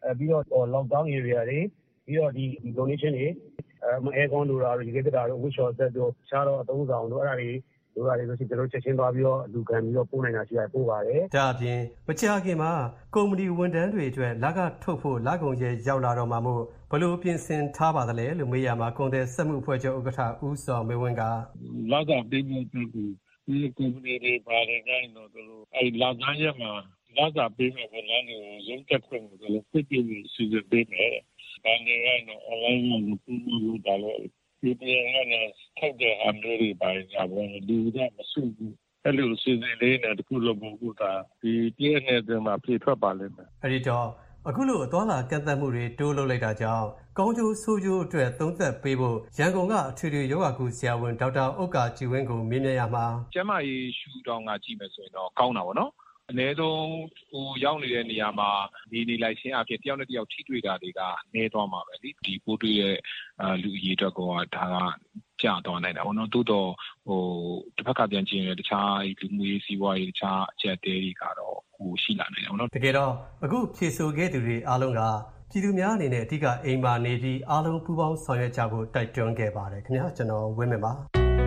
[SPEAKER 10] ပြီးတော့ lockdown area တွေပြီးတော့ဒီ donation တွေaircon တို့တာတို့ရေခဲတက်တာတို့ wish or set တို့ခြားတော့အသုံးဆောင်တို့အဲ့ဒါတွေတို့ရတယ်ဆိုကျွန်တော်ချက်ချင်းသွားပြီးတော့လူခံပြီးတော့ပို့နိုင်တာရှိရပို့ပါတယ်
[SPEAKER 7] ။ဒါအပြင်မကြာခင်မှာကုမ္ပဏီဝန်ထမ်းတွေအတွက်လကထုတ်ဖို့လကုန်ကျရောက်လာတော့မှမို့ဘယ်လိုပြင်ဆင်ထားပါသလဲလို့မေးရမှာကုန်တဲ့စက်မှုအဖွဲ့ချုပ်ဥက္ကဋ္ဌဦးစောမေဝင်းက
[SPEAKER 8] လကပေးဖို့ဒီကုမ္ပဏီတွေပါတယ်တိုင်းတော့တို့အဲ့လကရက်မှာလကပေးဖို့ဝန်ထမ်းတွေရုံးတက်ခွင့်ကိုတို့ပြည့်ပြည့်စီစဉ်ပေးမယ်။ဒါနဲ့တော့ online ကိုပို့လို့တာလို့ဒီပြန်နဲ့ထောက်တဲ့အမျိုးတွေပါတယ်ကြာဘူးလူကမစုဘူးအဲ့လိုစီစဉ်လေးနဲ့တခုလုံးကိုဒါဒီပြည့်နေတဲ့မှာပြေထွက်ပါလိမ့်မယ်
[SPEAKER 7] အဲ့ဒီတော့အခုလိုအသွားလာကန့်သတ်မှုတွေတိုးလုပ်လိုက်တာကြောင့်ကောင်းကျိုးဆိုးကျိုးအတွက်သုံးသပ်ပေးဖို့ရန်ကုန်ကအထွေထွေယောဂကုဆရာဝန်ဒေါက်တာဥက္ကာကြည်ဝင်းကိုမြင်မြင်ရမှာ
[SPEAKER 11] ကျမကြီးရှူတောင်းကကြည့်မယ်ဆိုရင်တော့ကောင်းတာပေါ့နော်အနည်းဆုံးဟိုရောက်နေတဲ့နေရာမှာနေလိုက်ခြင်းအဖြစ်တယောက်နဲ့တယောက်ထိတွေ့တာတွေကနည်းသွားမှာပဲလေဒီပိုးတွေ့ရဲ့လူအရေးအတွက်ကဒါကကျသွားနိုင်တာပေါ့နော်တိုးတော့ဟိုတစ်ဖက်ကပြန်ကြည့်ရင်တခြားလူမှုရေးစီးပွားရေးတခြားအချက်အသေးတွေကတော့ဟိုရှိလာနိုင်တယ်ပေါ့နော်
[SPEAKER 7] တကယ်တော့အခုဖြေဆိုခဲ့သူတွေအားလုံးကပြည်သူများအနေနဲ့အဓိကအိမ်မှာနေပြီးအားလုံးပူးပေါင်းဆောင်ရွက်ကြဖို့တိုက်တွန်းခဲ့ပါတယ်ခင်ဗျာကျွန်တော်ဝင်းမြပါ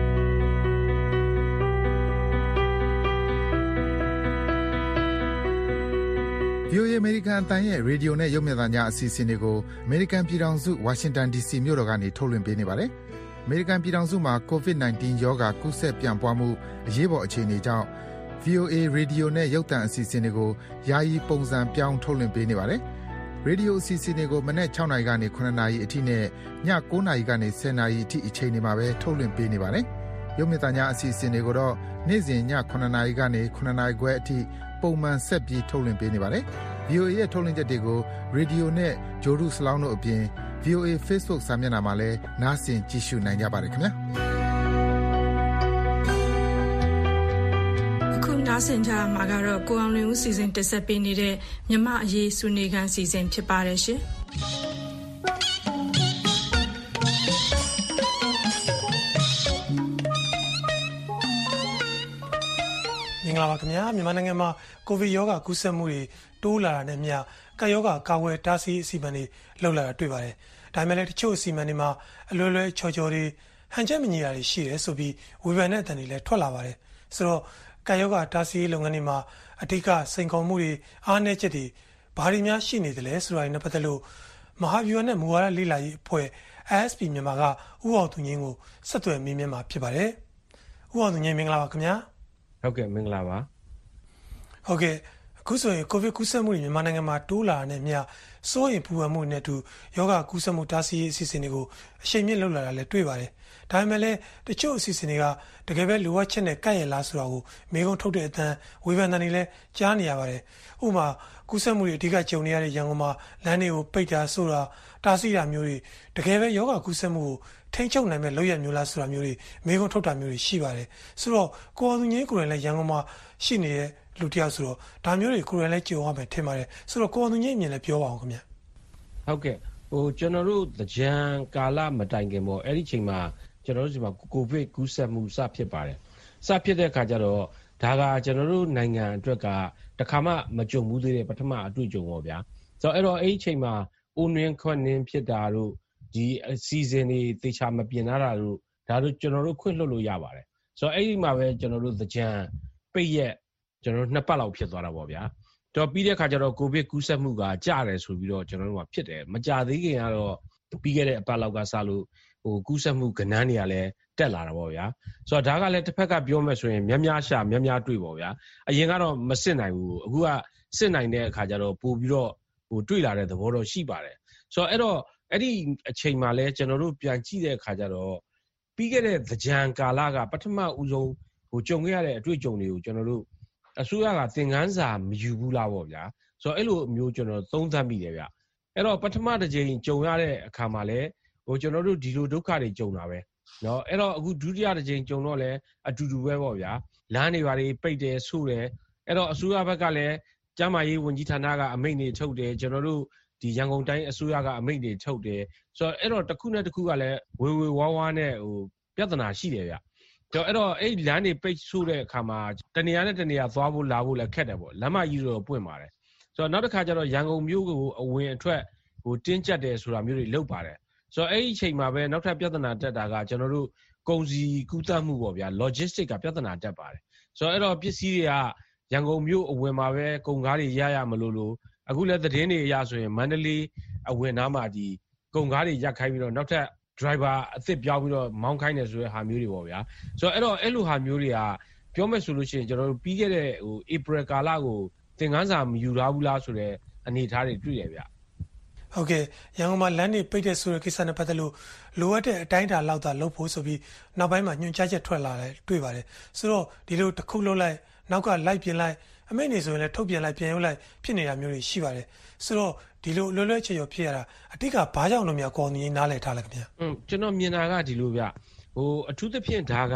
[SPEAKER 12] VOA American အတန်းရဲ့ရေဒီယိုနဲ့ရုပ်မြင်သံကြားအစီအစဉ်တွေကို American ပြည်ထောင်စုဝါရှင်တန် DC မြို့တော်ကနေထုတ်လွှင့်ပေးနေပါတယ်။ American ပြည်ထောင်စုမှာ COVID-19 ရောဂါကူးစက်ပြန့်ပွားမှုအရေးပေါ်အခြေအနေကြောင့် VOA ရေဒီယိုနဲ့ရုပ်သံအစီအစဉ်တွေကိုယာယီပုံစံပြောင်းထုတ်လွှင့်ပေးနေပါတယ်။ရေဒီယိုအစီအစဉ်တွေကိုမနက်6နာရီကနေ9နာရီအထိနဲ့ည9နာရီကနေ10နာရီအထိအချိန်တွေမှာပဲထုတ်လွှင့်ပေးနေပါတယ်။ရုပ်မြင်သံကြားအစီအစဉ်တွေကိုတော့နေ့စဉ်ည9နာရီကနေ9နာရီခွဲအထိပုံမှန်ဆက်ပြီးထုတ်လွှင့်ပေးနေပါတယ်။ VOA ရဲ့ထုတ်လွှင့်ချက်တွေကိုရေဒီယိုနဲ့ဂျိုဒုစလောင်းတို့အပြင် VOA Facebook စာမျက်နှာမှာလည်းနားဆင်ကြည့်ရှုနိုင်ကြပါတယ်ခင်ဗျာ
[SPEAKER 13] အခုနားဆင်ကြမှာကတော့ကိုအောင်လွင်ဦးစီစဉ်တက်ဆက်ပေးနေတဲ့မြမအရေးဆွေးနွေးခန်းစီစဉ်ဖြစ်ပါတယ်ရှင်
[SPEAKER 14] မင်္ဂလာပါခင်ဗျာမြန်မာနိုင်ငံမှာကိုဗစ်ရောဂါကူးစက်မှုတွေတိုးလာတာနဲ့မျှကပ်ရောဂါကာကွယ်တားဆီးအစီအမံတွေလှုပ်လာတာတွေ့ပါတယ်။ဒါပေမဲ့လည်းတချို့အစီအမံတွေမှာအလွယ်လွယ်ချော်ချော်တွေဟန်ချက်မညီတာတွေရှိတယ်ဆိုပြီးဝေဖန်တဲ့အသံတွေလည်းထွက်လာပါတယ်။ဆိုတော့ကပ်ရောဂါတားဆီးလုပ်ငန်းတွေမှာအဓိကစိန်ခေါ်မှုတွေအားနည်းချက်တွေဘာတွေများရှိနေသလဲဆိုတာတွေနဲ့ပတ်သက်လို့မဟာဗျူဟာနဲ့မူဝါဒလေ့လာရေးအဖွဲ့ ISP မြန်မာကဦးအောင်သူငင်းကိုဆက်သွယ်မေးမြန်းမှာဖြစ်ပါတယ်။ဦးအောင်သူငင်းမင်္ဂလာပါခင်ဗျာ
[SPEAKER 15] ။ဟုတ်ကဲ့မင်္ဂလာပါ
[SPEAKER 14] ဟုတ်ကဲ့အခုဆိုရင်ကိုဗစ်ကူးစက်မှုတွေမြန်မာနိုင်ငံမှာတိုးလာတဲ့မြစိုးရင်ပူပန်မှုနဲ့အတူယောဂကူးစက်မှုတားဆီးရေးအစီအစဉ်တွေကိုအရှိန်မြင့်လုပ်လာတာလည်းတွေ့ပါတယ်။ဒါပေမဲ့လည်းတချို့အစီအစဉ်တွေကတကယ်ပဲလိုအပ်ချက်နဲ့ကန့်ရလားဆိုတာကိုမေးခွန်းထုတ်တဲ့အတန်းဝေဖန်တဲ့တွေလည်းကြားနေရပါတယ်။ဥပမာကူးစက်မှုတွေအဓိကကြုံနေရတဲ့ရန်ကုန်မှာလမ်းတွေကိုပိတ်တာဆိုတာတားဆီးတာမျိုးတွေတကယ်ပဲယောဂကူးစက်မှုကိုထိန်းချုပ်နိုင်မဲ့လုပ်ရမျိုးလားဆိုတာမျိုးတွေမေးခွန်းထုတ်တာမျိုးတွေရှိပါတယ်။ဆိုတော့ကိုအောင်သူငင်းကိုယ်တိုင်လည်းရန်ကုန်မှာရှိနေတဲ့လူတယောက်ဆိုတော့ဒါမျိုးတွေကိုယ်တိုင်လည်းကြုံရမယ်ထင်ပါတယ်ဆိုတော့ကိုအောင်သူငင်းအမြင်လည်းပြောပါအောင်ခင်ဗျ
[SPEAKER 15] ဟုတ်ကဲ့ကျွန်တော်တို့သကြံကာလမတိုင်ခင်ပေါ့အဲ့ဒီချိန်မှာကျွန်တော်တို့ဒီမှာကိုဗစ်ကူးစက်မှုစဖြစ်ပါတယ်စဖြစ်တဲ့အခါကျတော့ဒါကကျွန်တော်တို့နိုင်ငံအတွက်ကတခါမှမကြုံဘူးသေးတဲ့ပထမအတွေ့အကြုံပေါ့ဗျာဆိုတော့အဲ့တော့အဲ့ဒီချိန်မှာအိုးနင်းခွက်နင်းဖြစ်တာတို့ဒီအစီအစဉ်တွေသေချာမပြင်တာတို့ဒါတို့ကျွန်တော်တို့ခွင့်လွှတ်လို့ရပါတယ်ဆိုတော့အဲ့ဒီမှာပဲကျွန်တော်တို့သကြံပိတ်ရက်ကျွန်တော်တို့2ပတ်လောက်ဖြစ်သွားတာပေါ့ဗျာတော့ပြီးတဲ့အခါကျတော့ကိုဗစ်ကူးစက်မှုကကျတယ်ဆိုပြီးတော့ကျွန်တော်တို့ကဖြစ်တယ်မကြသေးခင်ကတော့ပြီးခဲ့တဲ့အပတ်လောက်ကစလို့ကူးစက်မှုကဏ္ဍတွေကလည်းတက်လာတာပေါ့ဗျာဆိုတော့ဒါကလည်းတစ်ဖက်ကပြောမယ်ဆိုရင်များရှာများတွေ့ပေါ့ဗျာအရင်ကတော့မစစ်နိုင်ဘူးအခုကစစ်နိုင်တဲ့အခါကျတော့ပို့ပြီးတော့တွေ့လာတဲ့သဘောတော့ရှိပါတယ်ဆိုတော့အဲ့တော့အဲ့ဒီအချိန်မှာလည်းကျွန်တော်တို့ပြန်ကြည့်တဲ့အခါကျတော့ပြီးခဲ့တဲ့သကြံကာလကပထမဦးဆုံးကြုံခဲ့ရတဲ့အတွေ့အကြုံတွေကိုကျွန်တော်တို့အစိုးရကသင်ခန်းစာမယူဘူးလားပေါ့ဗျာဆိုတော့အဲ့လိုမျိုးကျွန်တော်သုံးသပ်မိတယ်ဗျအဲ့တော့ပထမတစ်ကြိမ်ကြုံရတဲ့အခါမှာလည်းကျွန်တော်တို့ဒီလိုဒုက္ခတွေကြုံတာပဲเนาะအဲ့တော့အခုဒုတိယတစ်ကြိမ်ကြုံတော့လည်းအတူတူပဲပေါ့ဗျာလမ်းတွေဘာတွေပိတ်တယ်ဆိုတယ်အဲ့တော့အစိုးရဘက်ကလည်းကျန်းမာရေးဝန်ကြီးဌာနကအမိန့်တွေထုတ်တယ်ကျွန်တော်တို့ဒီရန်ကုန်တိုင်းအစိုးရကအမိန့်တွေထုတ်တယ်ဆိုတော့အဲ့တော့တစ်ခုနဲ့တစ်ခုကလည်းဝေဝါးနဲ့ပြဿနာရှိတယ်ဗျအဲ့တော့အဲ့လမ်းတွေပိတ်ဆို့တဲ့အခါမှာတနေရာနဲ့တနေရာသွားဖို့လာဖို့လည်းခက်တယ်ပေါ့လမ်းမကြီးတော့ပွင့်ပါတယ်ဆိုတော့နောက်တစ်ခါကျတော့ရန်ကုန်မြို့ကိုအဝင်အထွက်တင်းကျပ်တယ်ဆိုတာမျိုးတွေလုပ်ပါတယ်ဆိုတော့အဲ့ဒီအချိန်မှာပဲနောက်ထပ်ပြဿနာတက်တာကကျွန်တော်တို့ကုန်စည်ကူးသန်းမှုပေါ့ဗျာ logistic ကပြဿနာတက်ပါတယ်ဆိုတော့အဲ့တော့ပစ္စည်းတွေကရန်ကုန်မြို့အဝင်မှာပဲကုန်ကားတွေရမလို့အခုလည်းသတင်းတွေအရဆိုရင်မန္တလေးအဝင်နားမှာဒီကုန်ကားတွေရပ်ခိုင်းပြီးတော့နောက်ထပ် driver အသစ်ပြောင်းပြီးတော့မောင်းခိုင်းတယ်ဆိုတဲ့ဟာမျိုးတွေပေါ့ဗျာဆိုတော့အဲ့တော့အဲ့လိုဟာမျိုးတွေကပြောမယ်ဆိုလို့ရှိရင်ကျွန်တော်တို့ပြီးခဲ့တဲ့April ကာလကိုသင်ခန်းစာမယူထားဘူးလားဆိုတဲ့အနေအထားတွေတွေ့ရဗျ
[SPEAKER 14] ဟုတ်ကဲ့ရန်ကုန်မှာလမ်းတွေပိတ်တဲ့ဆိုတဲ့ကိစ္စနဲ့ပတ်သက်လို့လိုအပ်တဲ့အတိုင်းအတာလောက်သာလုပ်ဖို့ဆိုပြီးနောက်ပိုင်းမှာညွှန်ကြားချက်ထွက်လာတယ်တွေ့ပါတယ်ဆိုတော့ဒီလိုတစ်ခုလုပ်လိုက်နောက်ကလိုက်ပြင်လိုက်အမိန့်နေဆိုရင်လည်းထုတ်ပြန်လိုက်ပြန်ရုပ်လိုက်ဖြစ်နေတာမျိုးတွေရှိပါတယ်ဆိုတော့ဒီလိုလွယ်လွယ်ချေချေဖြစ်ရတာအတိတ်ကဘာကြောင့်လို့များကော်နီနားလည်ထားလဲခင်ဗျ
[SPEAKER 15] ကျွန်တော်မြင်တာကဒီလိုဗျအထူးသဖြင့်ဒါက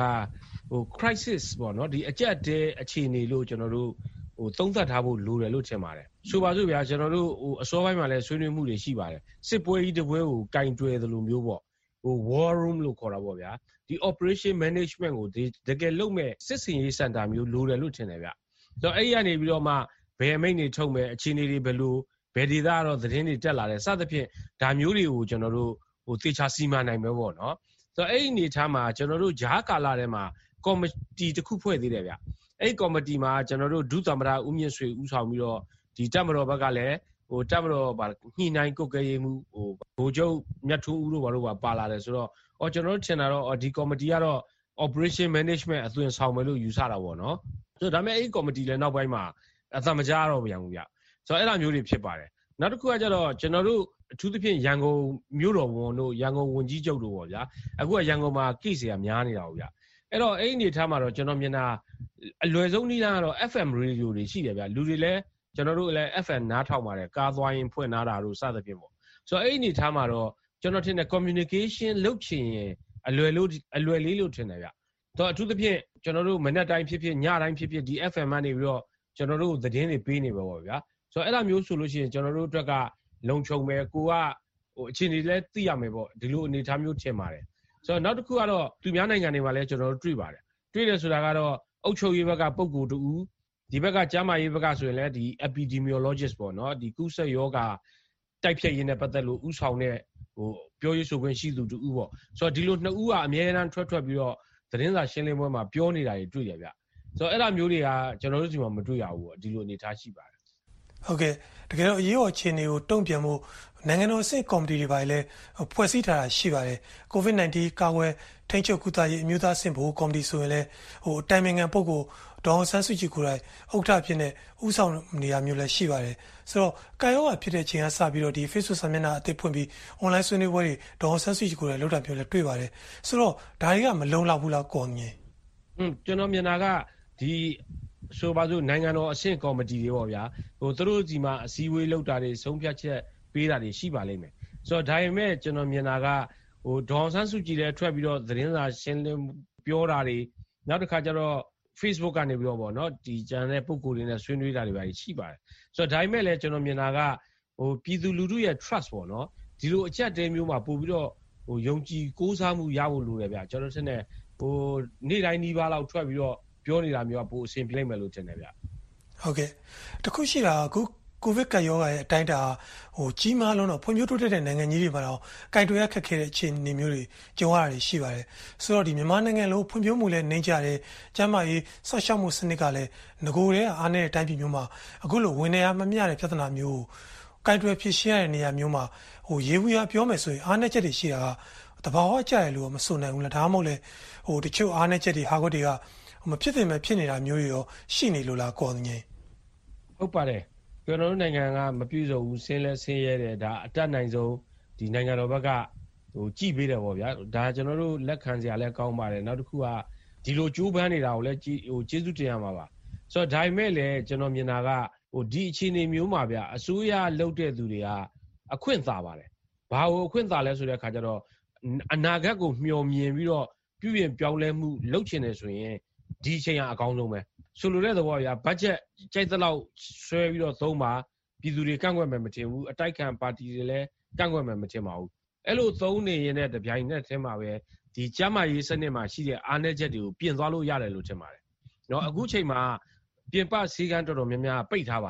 [SPEAKER 15] crisis ပေါ့နော်ဒီအကျက်တဲအခြေအနေလို့ကျွန်တော်တို့သုံးသပ်ထားဖို့လိုတယ်လို့ထင်ပါတယ်ဆိုပါစို့ဗျာကျွန်တော်တို့အစောပိုင်းမှာလည်းဆွေးနွေးမှုတွေရှိပါတယ်စစ်ပွဲကြီးတစ်ပွဲကိုကင်တွယ်သလိုမျိုးပေါ့war room လို့ခေါ်တာပေါ့ဗျာဒီ operation management ကိုတကယ်လုပ်မဲ့စစ်စင်ရေးစင်တာမျိုးလိုတယ်လို့ထင်တယ်ဗျဆိုတော့အဲ့ဒီကနေပြီးတော့မှဘယ်အမိန့်တွေထုတ်မယ်အခြေအနေတွေဘယ်လိုဘယ်ဒေသကတော့သတင်းတွေတက်လာတယ်စသဖြင့်ဒါမျိုးတွေကိုကျွန်တော်တို့သေချာစီမံနိုင်မယ်ပေါ့နော်ဆိုတော့အဲ့ဒီအနေထားမှာကျွန်တော်တို့ဂျားကာလာထဲမှာကော်မတီတစ်ခုဖွဲ့သေးတယ်ဗျအဲ့ဒီကော်မတီမှာကျွန်တော်တို့ဒုသမ္မတဦးမြင့်ဆွေဦးဆောင်ပြီးတော့ဒီတပ်မတော်ဘက်ကလည်းတပ်မတော်ညှိနှိုင်းကုတ်ကဲရေးမှုဗိုလ်ချုပ်မြတ်ထွန်းဦးတို့ဘာလို့ပါလာတယ်ဆိုတော့ကျွန်တော်တို့ထင်တာတော့ဒီကော်မတီကတော့ operation management အသွင်ဆောင်မယ်လို့ယူဆတာပေါ့နော်ဆိုတော့ဒါပေမဲ့အဲ့ဒီကော်မတီလည်းနောက်ပိုင်းမှာအသံမကြားတော့ပြန်ဘူးဗျဆိုတော့အဲ့လိုမျိုးတွေဖြစ်ပါတယ်နောက်တစ်ခုကကျတော့ကျွန်တော်တို့အထူးသဖြင့်ရန်ကုန်မြို့တော်ဝန်တို့ရန်ကုန်ဝန်ကြီးချုပ်တို့ပေါ့ဗျာအခုကရန်ကုန်မှာကိစ္စရာများနေတာပေါ့ဗျအဲ့တော့အဲ့ဒီအနေထားမှာတော့ကျွန်တော်မြင်တာအလွယ်ဆုံးနည်းလမ်းကတော့ FM radio တွေရှိတယ်ဗျလူတွေလည်းကျွန်တော်တို့လည်း FM နားထောင်ပါတယ်ကားသွားရင်ဖွင့်နားတာတို့စသဖြင့်ပေါ့ဆိုတော့အဲ့ဒီအနေထားမှာတော့ကျွန်တော်ထင်တယ် communication လုပ်ချင်ရင်အလွယ်လေးလို့ထင်တယ်ဗျတော့အထူးသဖြင့်ကျွန်တော်တို့မနေ့တိုင်းဖြစ်ဖြစ်ညတိုင်းဖြစ်ဖြစ်ဒီ FM ကနေပြီးတော့ကျွန်တော်တို့သတင်းတွေပေးနေပါပေါ့ဗျာဆိုတော့အဲ့လိုမျိုးဆိုလို့ရှိရင်ကျွန်တော်တို့အတွက်ကလုံခြုံမယ်ကိုကအခြေအနေလည်းသိရမယ်ပေါ့ဒီလိုအနေအထားမျိုးထင်ပါတယ်ဆိုတော့နောက်တစ်ခုကတော့သူများနိုင်ငံတွေမှာလည်းကျွန်တော်တို့တွေ့ပါတယ်တွေ့တယ်ဆိုတာကတော့အုပ်ချုပ်ရေးဘက်ကပုံကိုယ်တူဒီဘက်ကကျန်းမာရေးဘက်ကဆိုရင်လည်းဒီ epidemiologist ပေါ့နော်ဒီကုသယောဂတိုက်ဖြတ်ရေးနဲ့ပတ်သက်လို့ဥဆောင်တဲ့ပြောရေးဆိုခွင့်ရှိသူတူပေါ့ဆိုတော့ဒီလိုနှစ်ဦးကအများအားထွက်ပြီးတော့သတင်းစာရှင်းလင်းပွဲမှာပြောနေတာတွေတွေ့ရဗျဆိုတော့အဲ့လိုမျိုးတွေကကျွန်တော်တို့ဒီမှာမတွေ့ရဘူးပေါ့ဒီလိုအနေထားရှိပါတယ်
[SPEAKER 14] ဟုတ်ကဲ့တကယ်တော့အရေးပေါ်အခြေအနေကိုတုံ့ပြန်ဖို့နိုင်ငံတော်အဆင့်ကော်မတီတွေပါလေဖွဲ့စည်းထားတာရှိပါတယ် COVID-19 ကာကွယ်ထိန်းချုပ်ကုသရေးအမျိုးသားအဆင့်ဘိုးကော်မတီဆိုရင်လည်းတိုင်ပင်ခံပုဂ္ဂိုလ်ဒေါအောင်ဆန်းစုကြည်ကိုယ်တိုင်ဥက္ကဋ္ဌဖြစ်နေဥဆောင်နေရမျိုးလည်းရှိပါတယ်ဆိုတော့ကာယောဂဖြစ်တဲ့ချိန်ကစပြီးတော့ဒီ Facebook စာမျက်နှာအသစ်ဖွင့်ပြီး online ဆွေးနွေးပွဲတွေဒေါအောင်ဆန်းစုကြည်ကိုယ်တိုင်လုပ်တာမျိုးလည်းတွေ့ပါတယ်ဆိုတော့ဒါတွေကမလုံလောက်ဘူးလားကော်မြင်
[SPEAKER 15] ကျွန်တော်မြင်တာကဒီဆိုပါစို့နိုင်ငံတော်အဆင့်ကော်မတီတွေပေါ့ဗျာသူတို့ဒီမှာအစည်းအဝေးလုပ်တာတွေဆုံးဖြတ်ချက်ပေးတာတွေရှိပါလိမ့်မယ်ဆိုတော့ဒါပေမဲ့ကျွန်တော်မြင်တာကဒေါအောင်ဆန်းစုကြည်လည်းထွက်ပြီးတော့သတင်းစာရှင်းလင်းပြောတာတွေနောက်တစ်ခါကျတော့ Facebook ကနေပြီးတော့ပေါ့နော်ဒီကျန်တဲ့ပုံကိုယ်တွေနဲ့ဆွေးနွေးတာတွေပါရှိပါတယ်ဆိုတော့ဒါပေမဲ့လည်းကျွန်တော်မြင်တာကပြည်သူလူထုရဲ့ trust ပေါ့နော်ဒီလိုအချက်တဲမျိုးမှာပို့ပြီးတော့ယုံကြည်ကိုးစားမှုရဖို့လိုတယ်ဗျကျွန်တော်ထင်တယ်နေ့တိုင်းနှီးပါးလောက်ထွက်ပြီးတော့ပြောနေတာမျိုးကပိုအဆင်ပြေနိုင်မယ်လို့ထင်တယ်ဗျ
[SPEAKER 14] ဟုတ်ကဲ့တခုရှိတာအခုကိုဗစ်ကရောဂါရဲ့အတိုင်းအတာကြီးမားလုံးတော့ဖွံ့ဖြိုးတိုးတက်တဲ့နိုင်ငံကြီးတွေမှာတော့ကင်တွယ်ရခက်ခဲတဲ့အခြေအနေမျိုးတွေကြုံရတာတွေရှိပါတယ်ဆိုတော့ဒီမြန်မာနိုင်ငံလုံးဖွံ့ဖြိုးမှုလည်းနှိမ့်ကြတယ်ကျန်းမာရေးဆော့ရှောက်မှုစနစ်ကလည်းငကိုယ်တည်းအားနည်းတဲ့အတိုင်းပြည်မျိုးမှာအခုလိုဝင်နေရမမျှတဲ့ပြဿနာမျိုးကိုကင်တွယ်ဖြစ်ရှင်းရတဲ့နေရာမျိုးမှာရေးဝီးအားပြောမယ်ဆိုရင်အားနည်းချက်တွေရှိတာကတဘာဝကြရလို့မဆိုနိုင်ဘူးလားဒါမှမဟုတ်လေတချို့အားနည်းချက်တွေဟာခွက်တွေကမဖြစ်သင့်ပဲဖြစ်နေတာမျိုးတွေရောရှိနေလို့လားကော်ငင်း
[SPEAKER 15] ဟုတ်ပါတယ်ကျွန်တော်တို့နိုင်ငံကမပြည့်စုံဘူးဆင်းလဲဆင်းရဲတယ်ဒါအတက်နိုင်ဆုံးဒီနိုင်ငံတော်ဘက်ကကြည်ပေးတယ်ပေါ့ဗျာဒါကျွန်တော်တို့လက်ခံစရာလည်းကောင်းပါတယ်နောက်တစ်ခုကဒီလိုကြိုးပမ်းနေတာကိုလည်းကျေးဇူးတင်ရမှာပါဆိုတော့ဒါပေမဲ့လည်းကျွန်တော်မြင်တာကဒီအခြေအနေမျိုးမှာဗျာအစိုးရလုပ်တဲ့သူတွေကအခွင့်သာပါတယ်ဘာလို့အခွင့်သာလဲဆိုတဲ့အခါကျတော့အနာဂတ်ကိုမျှော်မြင်ပြီးတော့ပြုပြင်ပြောင်းလဲမှုလုပ်ချင်တယ်ဆိုရင်ဒီအချိန်ကအကောင်းဆုံးပဲဆိုလိုတဲ့သဘောဗျာဘတ်ဂျက်ကြိုက်တဲ့လောက်ဆွဲပြီးတော့သုံးပါပြည်သူတွေကန့်ကွက်မယ်မထင်ဘူးအတိုက်ခံပါတီတွေလည်းကန့်ကွက်မယ်မထင်ပါဘူးအဲ့လိုသုံးနေရင်တဲ့တပြိုင်နက်တည်းမှာပဲဒီကျန်းမာရေးစနစ်မှာရှိတဲ့အားနည်းချက်တွေကိုပြင်သွားလို့ရတယ်လို့ထင်ပါတယ်เนาะအခုချိန်မှာပြင်ပစည်းကမ်းတော်တော်များများပိတ်ထားပါတယ်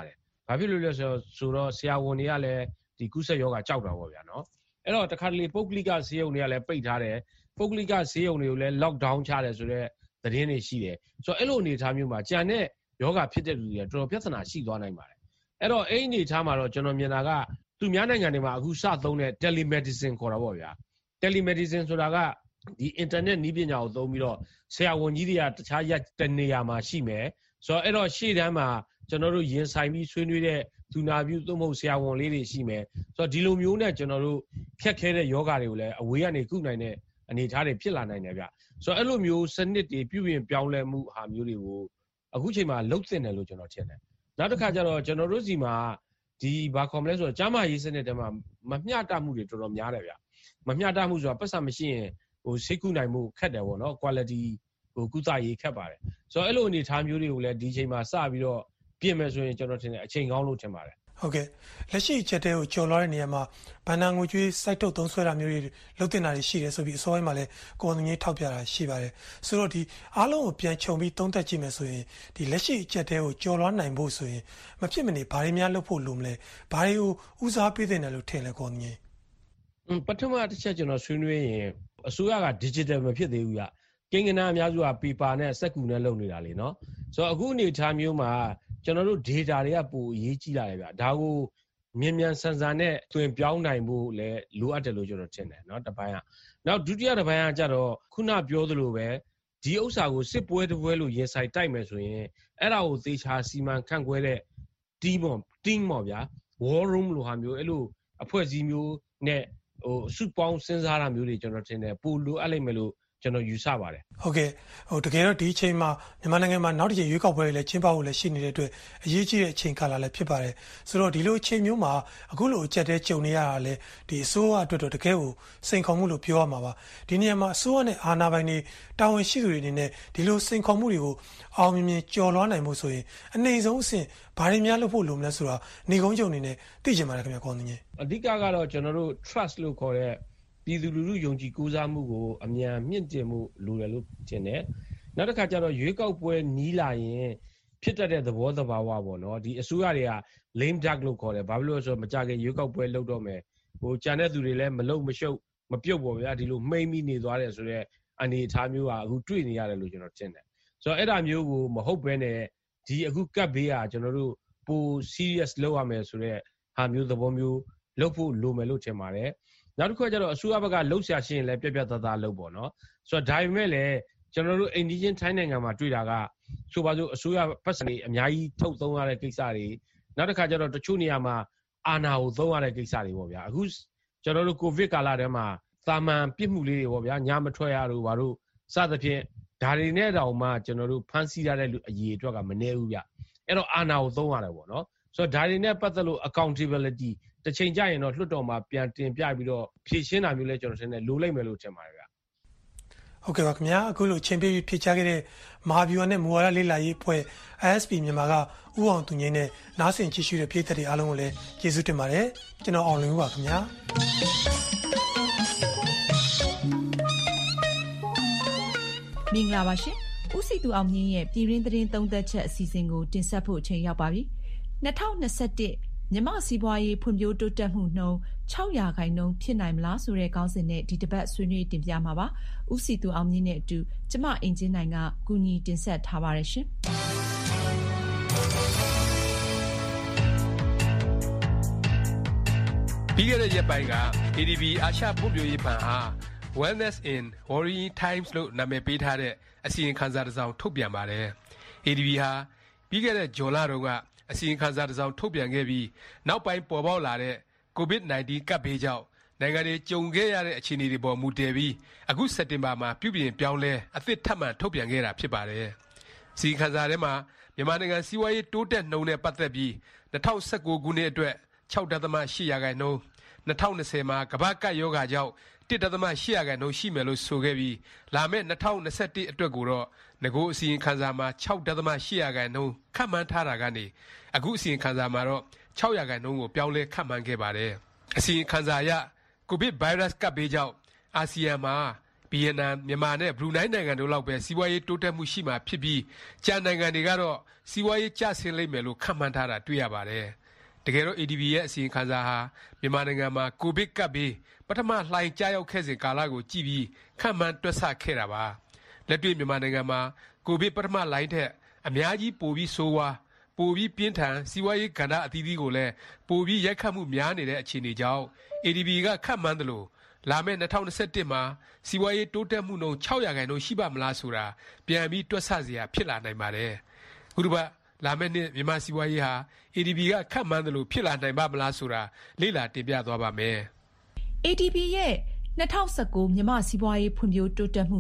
[SPEAKER 15] ဘာဖြစ်လို့လဲဆိုတော့ဆရာဝန်တွေကလည်းဒီကုသရောဂါကြောက်တာပေါ့ဗျာနော်အဲ့တော့တခါတလေပုဂ္ဂလိကဆေးရုံတွေကလည်းပိတ်ထားတယ်ပုဂ္ဂလိကဆေးရုံတွေကိုလည်း lockdown ချတယ်ဆိုတော့သတင်းတွေရှိတယ်ဆိုတော့အဲ့လိုအနေအထားမျိုးမှာကြံတဲ့ယောဂဖြစ်တဲ့လူတွေတော်တော်ပြဿနာရှိသွားနိုင်ပါတယ်အဲ့တော့အဲ့ဒီအနေအထားမှာတော့ကျွန်တော်မြင်တာကသူများနိုင်ငံတွေမှာအခုစသုံးတဲ့ telemedicine ခေါ်တာပေါ့ဗျာ telemedicine ဆိုတာကဒီ internet နည်းပညာကိုသုံးပြီးတော့ဆရာဝန်ကြီးတွေကတခြားတနေရာမှာရှိမယ်ဆိုတော့အဲ့တော့ရှေ့တန်းမှာကျွန်တော်တို့ရင်ဆိုင်ပြီးဆွေးနွေးတဲ့သူနာပြုသို့မဟုတ်ဆရာဝန်လေးတွေရှိမယ်ဆိုတော့ဒီလိုမျိုးနဲ့ကျွန်တော်တို့ခက်ခဲတဲ့ယောဂတွေကိုလည်းအဝေးကနေကုနိုင်တဲ့အနေအထားတွေဖြစ်လာနိုင်တယ်ဗျဆိုတော့အဲ့လိုမျိုးစနစ်တွေပြုပြင်ပြောင်းလဲမှုဟာမျိုးတွေကိုအခုချိန်မှာလှုပ်သင့်တယ်လို့ကျွန်တော်ထင်တယ်နောက်တစ်ခါကျတော့ကျွန်တော်တို့စီမှာဒီဘာခေါ်မလဲဆိုတော့ကျန်းမာရေးစနစ်တွေမှာမမျှတမှုတွေတော်တော်များတယ်ဗျမမျှတမှုဆိုတာပတ်စံမရှိရင်စိတ်ကူးနိုင်မှုခက်တယ်ပေါ့နော် quality ကုသရေးခက်ပါတယ်ဆိုတော့အဲ့လိုအနေအထားမျိုးတွေကိုလည်းဒီချိန်မှာစပြီးတော့ပြင်မယ်ဆိုရင်ကျွန်တော်ထင်တယ်အချိန်ကောင်းလို့ထင်ပါတယ်
[SPEAKER 14] ဟုတ်ကဲ့လက်ရှိချက်တဲ့ကိုကြော်လွှားတဲ့နေရာမှာဘဏ္ဍာငွေကြေးစိုက်ထုတ်သုံးဆွဲတာမျိုးတွေလုပ်တင်တာတွေရှိတယ်ဆိုပြီးအစောပိုင်းမှာလည်းကိုယ်ငင်းထောက်ပြတာရှိပါတယ်ဆိုတော့ဒီအားလုံးကိုပြန်ခြုံပြီးသုံးသပ်ကြည့်မယ်ဆိုရင်ဒီလက်ရှိချက်တဲ့ကိုကြော်လွှားနိုင်ဖို့ဆိုရင်မဖြစ်မနေဘာတွေများလုပ်ဖို့လိုမလဲဘာတွေကိုဦးစားပေးသင့်တယ်လို့ထင်လဲကိုယ်ငင်း
[SPEAKER 15] ပထမတစ်ချက်ကျွန်တော်ဆွေးနွေးရင်အစိုးရက digital မဖြစ်သေးဘူးဗျကိန်းဂဏန်းအများစုက paper နဲ့စက်ကူနဲ့လုပ်နေတာလေနော်ဆိုတော့အခုအနေအထားမျိုးမှာကျွန်တော်တို့ data တွေကပိုအရေးကြီးလာတယ်ဗျဒါကိုမြန်ဆန်ဆန်နဲ့တွင်ပြောင်းနိုင်ဖို့လည်းလိုအပ်တယ်လို့ကျွန်တော်ထင်တယ်နော်တစ်ပိုင်းကနောက်ဒုတိယတစ်ပိုင်းကကြတော့ခုနပြောသလိုပဲဒီဥစ္စာကိုစစ်ပွဲတစ်ပွဲလို့ရင်ဆိုင်တိုက်မယ်ဆိုရင်အဲ့ဒါကိုသေချာစီမံခန့်ခွဲတဲ့ team ပေါ့ဗျာ war room လို့ဟာမျိုးအဲ့လိုအဖွဲ့အစည်းမျိုးနဲ့စုပေါင်းစဉ်းစားတာမျိုးတွေကျွန်တော်ထင်တယ်ပိုလိုအပ်လိမ့်မယ်လို့ကျွန်တော်ယူဆပါတယ်
[SPEAKER 14] ဟုတ်ကဲ့တကယ်တော့ဒီအချိန်မှာမြန်မာနိုင်ငံမှာနောက်တစ်ချိန်ရွေးကောက်ပွဲတွေလည်းကျင်းပဖို့လည်းရှိနေတဲ့အတွက်အရေးကြီးတဲ့အချိန်ကာလလည်းဖြစ်ပါတယ်ဆိုတော့ဒီလိုအချိန်မျိုးမှာအခုလိုအကျက်တဲကြုံနေရတာလည်းဒီအစိုးရအတွက်တော့တကယ်ကိုစိန်ခေါ်မှုလို့ပြောရမှာပါဒီနေရာမှာအစိုးရနဲ့အာဏာပိုင်တွေတာဝန်ရှိသူတွေအနေနဲ့ဒီလိုစိန်ခေါ်မှုတွေကိုအောင်မြင်ကျော်လွှားနိုင်မှုဆိုရင်အနေဆုံးအဆင့်ဘာတွေများလုပ်ဖို့လိုမလဲဆိုတာနေကုန်းကြုံနေနဲ့သိချင်ပါတယ်ခင်ဗျာကောင်းနေ
[SPEAKER 15] အဓိကကတော့ကျွန်တော်တို့ trust လို့ခေါ်တဲ့ပြည်သူလူထုယုံကြည်ကိုးစားမှုကိုအမြန်မြင့်တင်မှုလိုတယ်လို့ထင်တယ်။နောက်တစ်ခါကျတော့ရွေးကောက်ပွဲနီးလာရင်ဖြစ်တတ်တဲ့သဘောတဘာဝပေါ့နော်ဒီအစိုးရတွေက lame duck လို့ခေါ်တယ်။ဘာဖြစ်လို့လဲဆိုတော့မကြခင်ရွေးကောက်ပွဲလုပ်တော့မယ်။ကြံတဲ့သူတွေလည်းမလုံမရှုပ်မပြုတ်ပေါ့ဗျာဒီလိုမှိမ့်ပြီးနေသွားတယ်ဆိုတော့အနေအထားမျိုးကအခုတွေ့နေရတယ်လို့ကျွန်တော်ထင်တယ်။ဆိုတော့အဲ့ဒါမျိုးကိုမဟုတ်ဘဲနဲ့ဒီအခုကပ်ဘေးကကျွန်တော်တို့ပို serious လုပ်ရမယ်ဆိုတော့ဟာမျိုးသဘောမျိုးလုပ်ဖို့လိုမယ်လို့ထင်ပါတယ်။နောက်တစ်ခုကကျတော့အစိုးရဘက်ကလှုပ်ရှားရှင်းလည်းပြပြသားသားလှုပ်ပေါ့နော်ဆိုတော့ဒါပေမဲ့လည်းကျွန်တော်တို့အိန္ဒိယထိုင်းနိုင်ငံမှာတွေ့တာကဆိုပါစို့အစိုးရပတ်စံတွေအများကြီးထုတ်သုံးရတဲ့ကိစ္စတွေနောက်တစ်ခါကျတော့တချို့နေရာမှာအာဏာကိုသုံးရတဲ့ကိစ္စတွေပေါ့ဗျာအခုကျွန်တော်တို့ကိုဗစ်ကာလထဲမှာတာမန်ပြစ်မှုလေးတွေပေါ့ဗျာညမထွက်ရတို့ဘာလို့စသဖြင့်ဒါတွေနဲ့တောင်မှကျွန်တော်တို့ဖမ်းဆီးရတဲ့အရေးအတွက်ကမနည်းဘူးဗျအဲ့တော့အာဏာကိုသုံးရတယ်ပေါ့နော်ဆိုတော့ဒါတွေနဲ့ပတ်သက်လို့ accountability တစ်ချိန်ကြရင်တော့လွှတ်တော်မှာပြန်တင်ပြပြီးတော့ဖြည့်ရှင်းတာမျိုးလဲကျွန်တော်ထင်တယ်လိုလိုက်မယ်လို့ထင်ပါတယ်ဗျ
[SPEAKER 14] ဟုတ်ကဲ့ပါခင်ဗျာအခုလိုချိန်ပေးဖြည့်ချခဲ့တဲ့မဟာဗျူဟာနဲ့မူဝါဒလေ့လာရေးအဖွဲ့ ISP မြန်မာကဦးအောင်သူငင်းနဲ့နားဆင်ကြည့်ရှုတဲ့ပြည်သက်တွေအားလုံးကိုလည်းကျေးဇူးတင်ပါတယ်ကျွန်တော်အောင်လွင်ဦးပါခင်ဗျာ
[SPEAKER 16] မင်္ဂလာပါရှင်ဦးစီသူအောင်မြင့်ရဲ့ပြည်ရင်းသတင်းသုံးသက်ချက်အစီအစဉ်ကိုတင်ဆက်ဖို့အချိန်ရောက်ပါပြီ2021မြန်မာစီးပွားရေးဖွံ့ဖြိုးတိုးတက်မှုနှုန်း 6% ဖြစ်နိုင်မလားဆိုတဲ့ခေါင်းစဉ်နဲ့ဒီတစ်ပတ်ဆွေးနွေးတင်ပြမှာပါ။ဦးစီသူအောင်မြင့်နဲ့အတူကျမအင်ဂျင်နိုင်ကကူညီတင်ဆက်ထားပါရရှင်။
[SPEAKER 17] ပြီးခဲ့တဲ့ရက်ပိုင်းက ADB အာရှဖွံ့ဖြိုးရေးဘဏ်ဟာ Wellness in Worrying Times လို့နာမည်ပေးထားတဲ့အစီရင်ခံစာတစ်စောင်ထုတ်ပြန်ပါတယ်။ ADB ဟာပြီးခဲ့တဲ့ဇွန်လတုန်းကအစီရင်ခံစာတစ်စောင်ထုတ်ပြန်ခဲ့ပြီးနောက်ပိုင်းပေါ်ပေါက်လာတဲ့ COVID-19 ကပ်ဘေးကြောင့်နိုင်ငံတွေကြုံခဲ့ရတဲ့အခြေအနေတွေပေါ်မူတည်ပြီးအခုစက်တင်ဘာမှာပြုပြင်ပြောင်းလဲအသစ်ထပ်မံထုတ်ပြန်ခဲ့တာဖြစ်ပါတယ်။အစီရင်ခံစာထဲမှာမြန်မာနိုင်ငံစီးပွားရေးတိုးတက်နှုန်းနဲ့ပတ်သက်ပြီး2019ခုနှစ်အတွက် 6.8% 2020မှာကမ္ဘာ့ကပ်ရောဂါကြောင့် 1.8% ရှိမယ်လို့ဆိုခဲ့ပြီးလာမယ့်2021အတွက်ကိုတော့ငကိုအစီရင်ခံစာမှာ 6.8% ခန့်မှန်းထားတာကနေအခုအစီရင်ခံစာမှာတော့ 6% ကိုပြောင်းလဲခန့်မှန်းခဲ့ပါတယ်။အစီရင်ခံစာအရကိုဗစ်ဗိုင်းရပ်စ်ကပ်ဘေးကြောင့်အာဆီယံမှာပဗီယက်နမ်မြန်မာနဲ့ဘရူနိုင်းနိုင်ငံတို့လောက်ပဲစီးပွားရေးတိုးတက်မှုရှိမှဖြစ်ပြီးကျန်နိုင်ငံတွေကတော့စီးပွားရေးကျဆင်းလိမ့်မယ်လို့ခန့်မှန်းထားတာတွေ့ရပါတယ်တကယ်တော့ ADB ရဲ့အစီရင်ခံစာဟာမြန်မာနိုင်ငံမှာကိုဗစ်ကပ်ပြီးပထမလှိုင်းကြားရောက်ခဲ့စဉ်ကာလကိုကြည့်ပြီးခန့်မှန်းတွက်ဆခဲ့တာပါလက်တွေ့မြန်မာနိုင်ငံမှာကိုဗစ်ပထမလှိုင်းထက်အများကြီးပိုပြီးဆိုးဝါးပိုပြီးပြင်းထန်စီးပွားရေးကဏ္ဍအသီးသီးကိုလည်းပိုပြီးရိုက်ခတ်မှုများနေတဲ့အခြေအနေကြောင့် ADB ကခန့်မှန်းသလိုလာမယ့်2021မှာစီးပွားရေးတိုးတက်မှုနှုန်း 6% ရှိပါမလားဆိုတာပြန်ပြီးတွက်ဆစရာဖြစ်လာနိုင်ပါတယ်။ခုတစ်ပတ်လာမယ့်နှစ်မြန်မာစီးပွားရေးဟာ ADB ကခန့်မှန်းသလိုဖြစ်လာနိုင်ပါမလားဆိုတာလေ့လာတင်ပြသွားပါမယ်။
[SPEAKER 16] ADB ရဲ့2019မြန်မာစီးပွားရေးဖွံ့ဖြိုးတိုးတက်မှု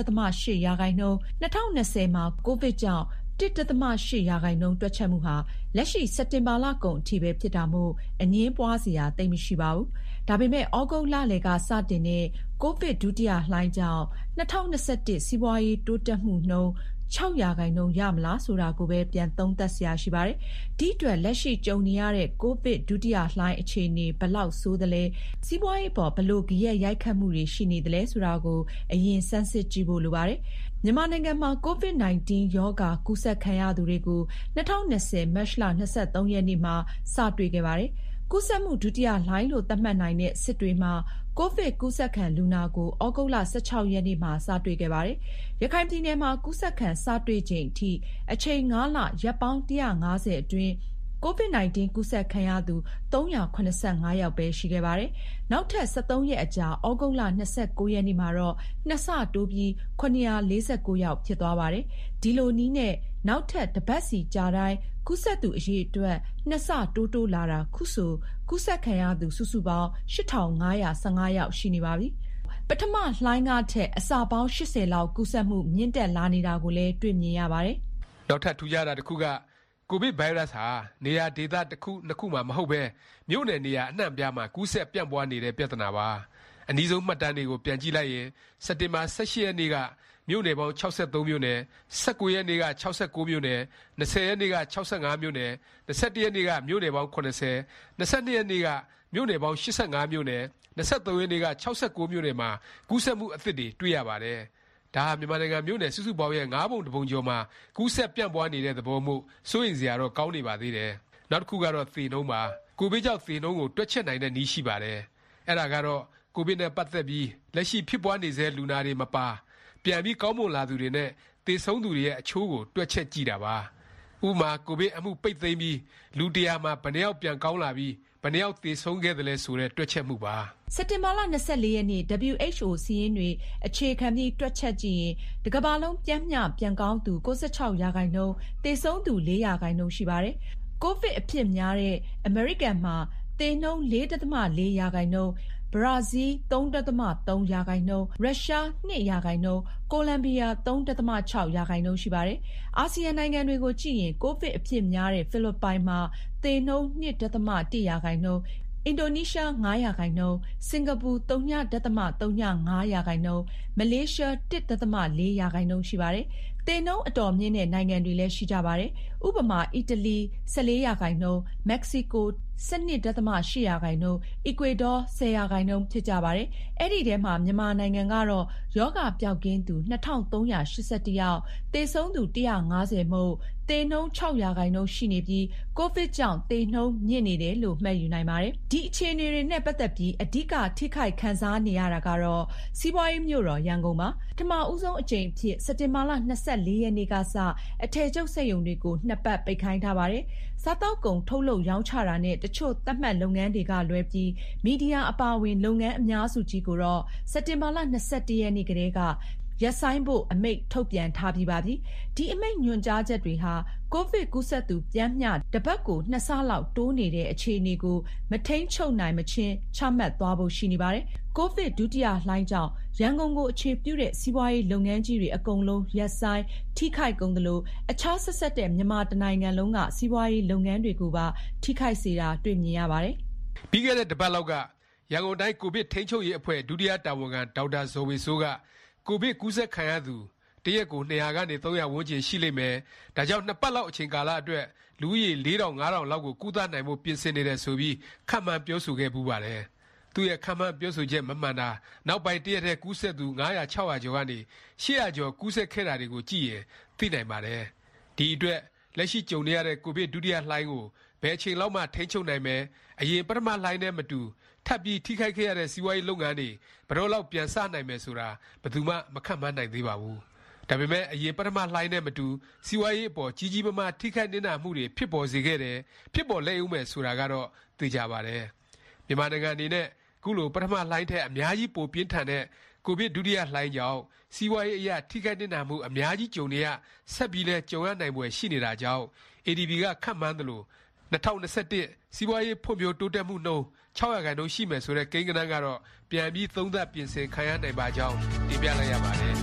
[SPEAKER 16] 6.8% 2020မှာကိုဗစ်ကြောင့် 1.8% တွက်ချက်မှုဟာလက်ရှိစက်တင်ဘာလကုန်အထိပဲဖြစ်တာမို့အငြင်းပွားစရာသိပ်မရှိပါဘူး။ဒါပေမဲ့ဩဂုတ်လလယ်ကစတင်တဲ့ကိုဗစ်ဒုတိယလှိုင်းကြောင့်2021စီးပွားရေးတိုးတက်မှုနှုန်း 6% ရမလားဆိုတာကိုပဲပြန်သုံးသပ်စရာရှိပါတယ်။ဒီအတွက်လက်ရှိကြုံနေရတဲ့ကိုဗစ်ဒုတိယလှိုင်းအခြေအနေဘယ်လောက်ဆိုးသလဲစီးပွားရေးပေါ်ဘယ်လိုဂယက်ရိုက်ခတ်မှုတွေရှိနေသလဲဆိုတာကိုအရင်စမ်းစစ်ကြည့်ဖို့လိုပါတယ်။မြန်မာနိုင်ငံမှာ COVID-19 ရောဂါကူးစက်ခံရသူတွေကို2020 မတ်လ 23 ရက်နေ့မှာစတွေ့ခဲ့ပါတယ်။ကူးစက်မှုဒုတိယလှိုင်းလို့သတ်မှတ်နိုင်တဲ့စစ်တွေမှာကိုဗစ်ကူးစက်ခံလူနာကိုဩဂုတ်လ 16 ရက်နေ့မှာစတွေ့ခဲ့ပါတယ်။ရခိုင်ပြည်နယ်မှာကူးစက်ခံစတွေ့ချိန်အထိအချိန် 5 လရက်ပေါင်း150အတွင်းCOVID-19 ကူးစက်ခံရသူ385ယောက်ပဲရှိခဲ့ပါတယ်။နောက်ထပ်73ရက်အကြာဩဂုတ်လ29ရက်နေ့မှာတော့2ဆတိုးပြီး949ယောက်ဖြစ်သွားပါတယ်။ဒီလိုနည်းနဲ့နောက်ထပ်တစ်ပတ်စီကြာတိုင်းကူးစက်သူအရေအတွက်2ဆတိုးလာတာခုဆိုကူးစက်ခံရသူစုစုပေါင်း8515ယောက်ရှိနေပါပြီ။ပထမလှိုင်းကထက်အစပေါင်း80လောက်ကူးစက်မှုမြင့်တက်လာနေတာကိုလည်းတွေ့မြင်ရပါတယ်
[SPEAKER 17] ။နောက်ထပ်ထူးခြားတာတစ်ခုကကိုဗစ်ဗိုင်းရပ်စ်ဟာနေရာဒေသတစ်ခုနှစ်ခုမှမဟုတ်ပဲမြို့နယ်နေရာအနှံ့ပြားမှာကူးစက်ပြန့်ပွားနေတဲ့ပြဿနာပါအနည်းဆုံးမှတ်တမ်းတွေကိုပြန်ကြည့်လိုက်ရင်စက်တင်ဘာ18ရက်နေ့ကမြို့နယ်ပေါင်း63မြို့နယ်19ရက်နေ့က69မြို့နယ်20ရက်နေ့က65မြို့နယ်21ရက်နေ့ကမြို့နယ်ပေါင်း80 22ရက်နေ့ကမြို့နယ်ပေါင်း85မြို့နယ်23ရက်နေ့က69မြို့နယ်မှာကူးစက်မှုအသစ်တွေတွေ့ရပါတယ်ဒါဟာမြန်မာနိုင်ငံမြို့နယ်စုစုပေါင်းရဲ့9ပုံတစ်ပုံကျော်မှာကူးစက်ပြန့်ပွားနေတဲ့သဘောမှုစိုးရိမ်စရာတော့ကောင်းနေပါသေးတယ်။နောက်တစ်ခုကတော့သေနှုန်းပါ။ကိုဗစ်ကြောင့်သေနှုန်းကိုတွက်ချက်နိုင်တဲ့နည်းရှိပါတယ်။အဲ့ဒါကတော့ကိုဗစ်နဲ့ပတ်သက်ပြီးလက်ရှိဖြစ်ပွားနေစေလူနာတွေမပါပြန်ပြီးကောင်းမွန်လာသူတွေနဲ့သေဆုံးသူတွေရဲ့အချိုးကိုတွက်ချက်ကြည့်တာပါ။ဥပမာကိုဗစ်အမှုပိတ်သိမ်းပြီးလူ100မှာဘယ်နှယောက်ပြန်ကောင်းလာပြီးဘယ်နှယောက်သေဆုံးခဲ့တယ်လဲဆိုတဲ့တွက်ချက်မှုပါ
[SPEAKER 16] စက်တင်ဘာလ24ရက်နေ့ WHO စီးရင်တွေအခြေခံပြီးတွက်ချက်ကြည့်ရင်တကမ္ဘာလုံးပြန်ကောင်းသူ96% သေဆုံးသူ4%ရှိပါတယ်။ကိုဗစ်အဖြစ်များတဲ့အမေရိကန်မှာသေနှုန်း 4.4%ဘရာဇီး 3.3%ရုရှား 2%ကိုလံဘီယာ 3.6% ရှိပါတယ်။အာဆီယံနိုင်ငံတွေကိုကြည့်ရင်ကိုဗစ်အဖြစ်များတဲ့ဖိလစ်ပိုင်မှာသေနှုန်း 2.1%အင်ဒိုနီးရှား 5%စင်ကာပူ 0.05% မလေးရှား 1.4% ရှိပါတယ်။သေနှုန်းအတော်မြင့်တဲ့နိုင်ငံတွေလည်းရှိကြပါတယ်။ဥပမာအီတလီ 14%မက္ကဆီကို 12.8% အီကွေဒေါ 10% ဖြစ်ကြပါတယ်။အဲ့ဒီထဲမှာမြန်မာနိုင်ငံကတော့ရောဂါပျောက်ကင်းသူ2381ယောက်သေဆုံးသူ150မို့သေနှုန်း 6% ရှိနေပြီးကိုဗစ်ကြောင့်သေနှုန်းမြင့်နေတယ်လို့မှတ်ယူနိုင်ပါတယ်။ဒီအခြေအနေတွေနဲ့ပတ်သက်ပြီးအဓိကထိခိုက်ခံစားနေရတာကတော့စီးပွားရေးမြို့တော်ရန်ကုန်ပါ။ပထမဦးဆုံးအကြိမ်အဖြစ်စက်တင်ဘာလ24ရက်နေ့ကစအထည်ချုပ်စက်ရုံတွေကို2ပတ်ပိတ်ခိုင်းထားပါတယ်။စားတောက်ကုန်ထုတ်လုပ်ရောင်းချတာနဲ့တချို့သတ်မှတ်လုပ်ငန်းတွေကလွဲပြီးမီဒီယာအပါအဝင်လုပ်ငန်းအများစုကြီးကိုတော့စက်တင်ဘာလ21ရက်နေ့ကတည်းကရပ်ဆိုင်းဖို့အမိန့်ထုတ်ပြန်ထားပြီးပါပြီ။ဒီအမိန့်ညွှန်ကြားချက်တွေဟာကိုဗစ်ကူးစက်သူပြန်မျှတပတ်ကို2ဆလောက်တိုးနေတဲ့အခြေအနေကိုမထိန်းချုပ်နိုင်မချင်းချမှတ်သွားဖို့ရှိနေပါတယ်။ကိုဗစ်ဒုတိယလှိုင်းကြောင့်ရန်ကုန်ကိုအခြေပြုတဲ့စီးပွားရေးလုပ်ငန်းကြီးတွေအကုန်လုံးရပ်ဆိုင်းထိခိုက်ကုန်သလိုအခြားဆက်ဆက်တဲ့မြန်မာတနိုင်ငံလုံးကစီးပွားရေးလုပ်ငန်းတွေကိုပါထိခိုက်စေတာတွေ့မြင်ရပါတယ်
[SPEAKER 17] ။ပြီးခဲ့တဲ့တပတ်လောက်ကရန်ကုန်တိုင်းကိုဗစ်ထိန်းချုပ်ရေးအဖွဲ့ဒုတိယတာဝန်ခံဒေါက်တာဇော်ဝေစိုးကကိုဗစ်ကူးစက်ခံရသူတရက်ကို200ကနေ300ဝန်းကျင်ရှိလိမ့်မယ်။ဒါကြောင့်2ပတ်လောက်အချိန်ကာလအတွက်လူဦးရေ 4,000-5,000 လောက်ကိုကုသနိုင်ဖို့ပြင်ဆင်နေတယ်ဆိုပြီးခန့်မှန်းပြောဆိုခဲ့ပူးပါတယ်။သူ့ရဲ့ခန့်မှန်းပြောဆိုချက်မမှန်တာနောက်ပိုင်းတရက်ထဲကူးစက်သူ900 600ကျော်ကနေ800ကျော်ကူးစက်ခဲ့တာတွေကိုကြည့်ရင်သိနိုင်ပါတယ်ဒီအတွက်လက်ရှိကြုံနေရတဲ့ကိုဗစ်ဒုတိယလှိုင်းကိုဘယ်အချိန်လောက်မှထိန်းချုပ်နိုင်မယ်အရင်ပထမလှိုင်းနဲ့မတူထပ်ပြီးထိခိုက်ခဲ့ရတဲ့စီးပွားရေးလုပ်ငန်းတွေဘယ်တော့လောက်ပြန်ဆနိုင်မယ်ဆိုတာဘယ်သူမှမခန့်မှန်းနိုင်သေးပါဘူးဒါပေမဲ့အရင်ပထမလှိုင်းနဲ့မတူစီးပွားရေးအပေါ်ကြီးကြီးမားမားထိခိုက်နေတာမှုတွေဖြစ်ပေါ်စေခဲ့တယ်ဖြစ်ပေါ်လဲဦးမယ်ဆိုတာကတော့သိကြပါတယ်မြန်မာနိုင်ငံအနေနဲ့ခုလိုပထမလှိုင်းထက်အများကြီးပိုပြင်းထန်တဲ့ကိုဗစ်ဒုတိယလှိုင်းကြောင့်စီးပွားရေးအရာထိခိုက်နေတာမှုအများကြီးကြုံနေရဆက်ပြီးလဲကြုံရနိုင်ပွဲရှိနေတာကြောင့် ADB ကခန့်မှန်းသလို2021စီးပွားရေးဖွံ့ဖြိုးတိုးတက်မှုနှုန်း6% ရှိမယ်ဆိုတဲ့ကိန်းဂဏန်းကတော့ပြန်ပြီးသုံးသပ်ပြင်ဆင်ခံရနိုင်ပါကြောင်းတင်ပြလိုက်ရပါတယ်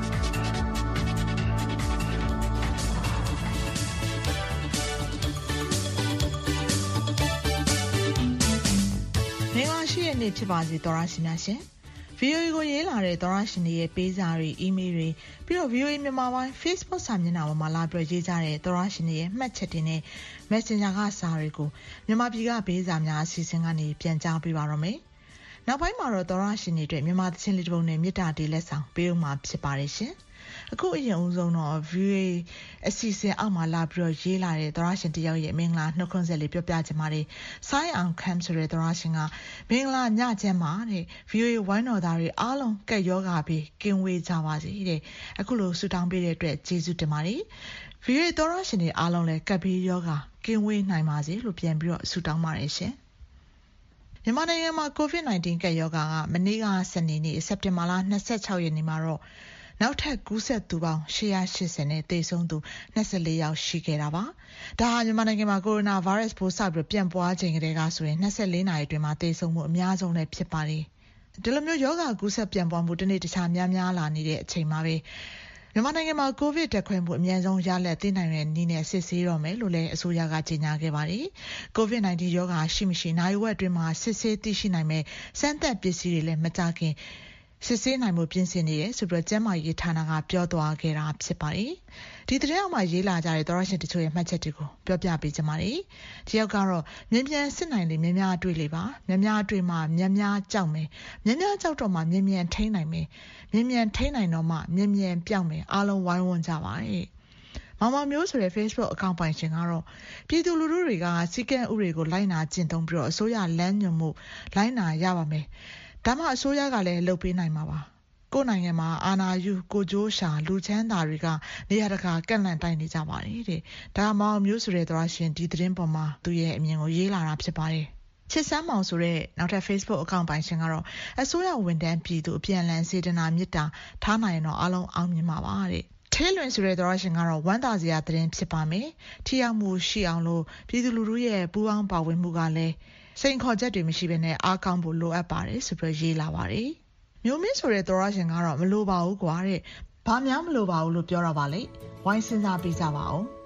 [SPEAKER 3] ရှိရနေ့ဖြစ်ပါစေသောရရှိများရှင် VOA ကိုရေးလာတဲ့သောရရှင်တွေရဲ့ပေးစာတွေအီးမေးလ်တွေပြီးတော့ VOA မြန်မာပိုင်း Facebook စာမျက်နှာပေါ်မှာလာပြီးရေးကြတဲ့သောရရှင်တွေရဲ့မှတ်ချက်တွေနဲ့ Messenger ကစာတွေကိုမြန်မာပြည်ကပေးစာများအစီအစဉ်ကနေပြန်ကြားပေးပါရမယ်နောက်ပိုင်းမှာတော့သောရရှင်တွေအတွက်မြန်မာသချင်းလေးတစ်ပုဒ်နဲ့မေတ္တာတေးလက်ဆောင်ပေးဦးမှာဖြစ်ပါတယ်ရှင်အခုအရင်ဦးဆုံးတော့ VOA အစီအစဉ်အောက်မှာလာပြီးရေးလာတဲ့သောရရှင်တယောက်ရဲ့မင်္ဂလာနှုတ်ခွန်းဆက်လေးပြောပြချင်ပါတယ်ဆိုင်းအောင်ခမ်ဆိုတဲ့သောရရှင်ကမင်္ဂလာညချမ်းပါတဲ့ VOA ဝိုင်းတော်သားတွေအားလုံးကက်ယောဂါပြီးကင်းဝေးကြပါစေတဲ့အခုလိုဆုတောင်းပေးတဲ့အတွက်ကျေးဇူးတင်ပါတယ် VOA သောရရှင်တွေအားလုံးလည်းကက်ပြီးယောဂါကင်းဝေးနိုင်ပါစေလို့ပြန်ပြီးဆုတောင်းပါတယ်ရှင်မြန်မာနိုင်ငံမှာ COVID-19 ကက်ယောဂါကမနေ့ကစနေနေ့စက်တင်ဘာလ26ရက်နေ့မှာတော့နောက်ထပ်ကူးစက်သူပေါင်း880နဲ့သေဆုံးသူ24ယောက်ရှိခဲ့တာပါ။ဒါဟာမြန်မာနိုင်ငံမှာကိုရိုနာဗိုင်းရပ်စ်ပိုးစပြီးပြန့်ပွားချိန်ကတည်းကဆိုရင်24နာရီအတွင်းမှာသေဆုံးမှုအများဆုံးလည်းဖြစ်ပါတယ်။ဒီလိုမျိုးရောဂါကူးစက်ပြန့်ပွားမှုတစ်နေ့တစ်ခြားများလာနေတဲ့အချိန်မှာပဲမြန်မာနိုင်ငံမှာကိုဗစ်တက်ခွဲမှုအများဆုံးရလက်သိနိုင်တဲ့နည်းနဲ့စစ်ဆေးတော့မယ်လို့လည်းအစိုးရကကြေညာခဲ့ပါတယ်။ COVID-19 ရောဂါရှိမရှိနိုင်ဝက်အတွင်းမှာစစ်ဆေးသိရှိနိုင်မဲ့စမ်းသပ်ပစ္စည်းတွေလည်းမကြခင်စစ်ဆေးနိုင်မှုပြင်ဆင်နေတယ်ဆိုပြီးကျန်းမာရေးဌာနကပြောသွားခဲ့တာဖြစ်ပါတယ်။ဒီသတင်းအောက်မှာရေးလာကြတဲ့သောရရှင်တချို့ရဲ့မှတ်ချက်တွေကိုပြောပြပေးကြပါမယ်။ဒီရောက်ကတော့မြန်စစ်နိုင်လေများတွေ့လေပါ။များတွေ့မှများကြောက်မယ်။များကြောက်တော့မှမြန်ထိန်းနိုင်မယ်။မြန်ထိန်းနိုင်တော့မှမြန်ပြောင်းမယ်။အားလုံးဝိုင်းဝန်းကြပါရဲ့။မောင်မျိုးဆိုတဲ့ Facebook အကောင့်ပိုင်ရှင်ကတော့ပြည်သူလူထုတွေကစီကံဥတွေကိုလိုက်နာကျင့်သုံးပြီးအစိုးရလမ်းညွှန်မှုလိုက်နာရပါမယ်။ဒါမှအစိုးရကလည်းလှုပ်ပေးနိုင်မှာပါကိုယ်နိုင်ငံမှာအာဏာယူကိုကြိုးရှာလူချမ်းသာတွေကနေရာတကာကန့်လန့်တိုက်နေကြပါတယ်တဲ့ဒါမောင်မျိုးဆိုတဲ့သောရရှင်ဒီသတင်းပေါ်မှာသူရဲ့အမြင်ကိုရေးလာတာဖြစ်ပါတယ်ချစ်စမ်းမောင်ဆိုတဲ့နောက်ထပ် Facebook အကောင့်ပိုင်ရှင်ကတော့အစိုးရဝန်ထမ်းပြည်သူအပြန်လန်စေတနာမေတ္တာထားနိုင်တော့အားလုံးအောင်မြင်ပါပါတဲ့ထဲလွင်ဆိုတဲ့သောရရှင်ကတော့ဝမ်းသာစရာသတင်းဖြစ်ပါမယ်ထိရောက်မှုရှိအောင်လို့ပြည်သူလူထုရဲ့ပူးပေါင်းပါဝင်မှုကလည်းစိန်ခေါ်ချက်တွေမရှိဘဲနဲ့အားကောင်းဖို့လိုအပ်ပါတယ်ဆိုပြီးရေးလာပါတယ်။မျိုးမင်းဆိုတဲ့သောရရှင်ကတော့မလိုပါဘူးကွာတဲ့။ဘာမှမလိုပါဘူးလို့ပြောတော့ပါလေ။ဝိုင်းစဉ်းစားပေးကြပါဦး။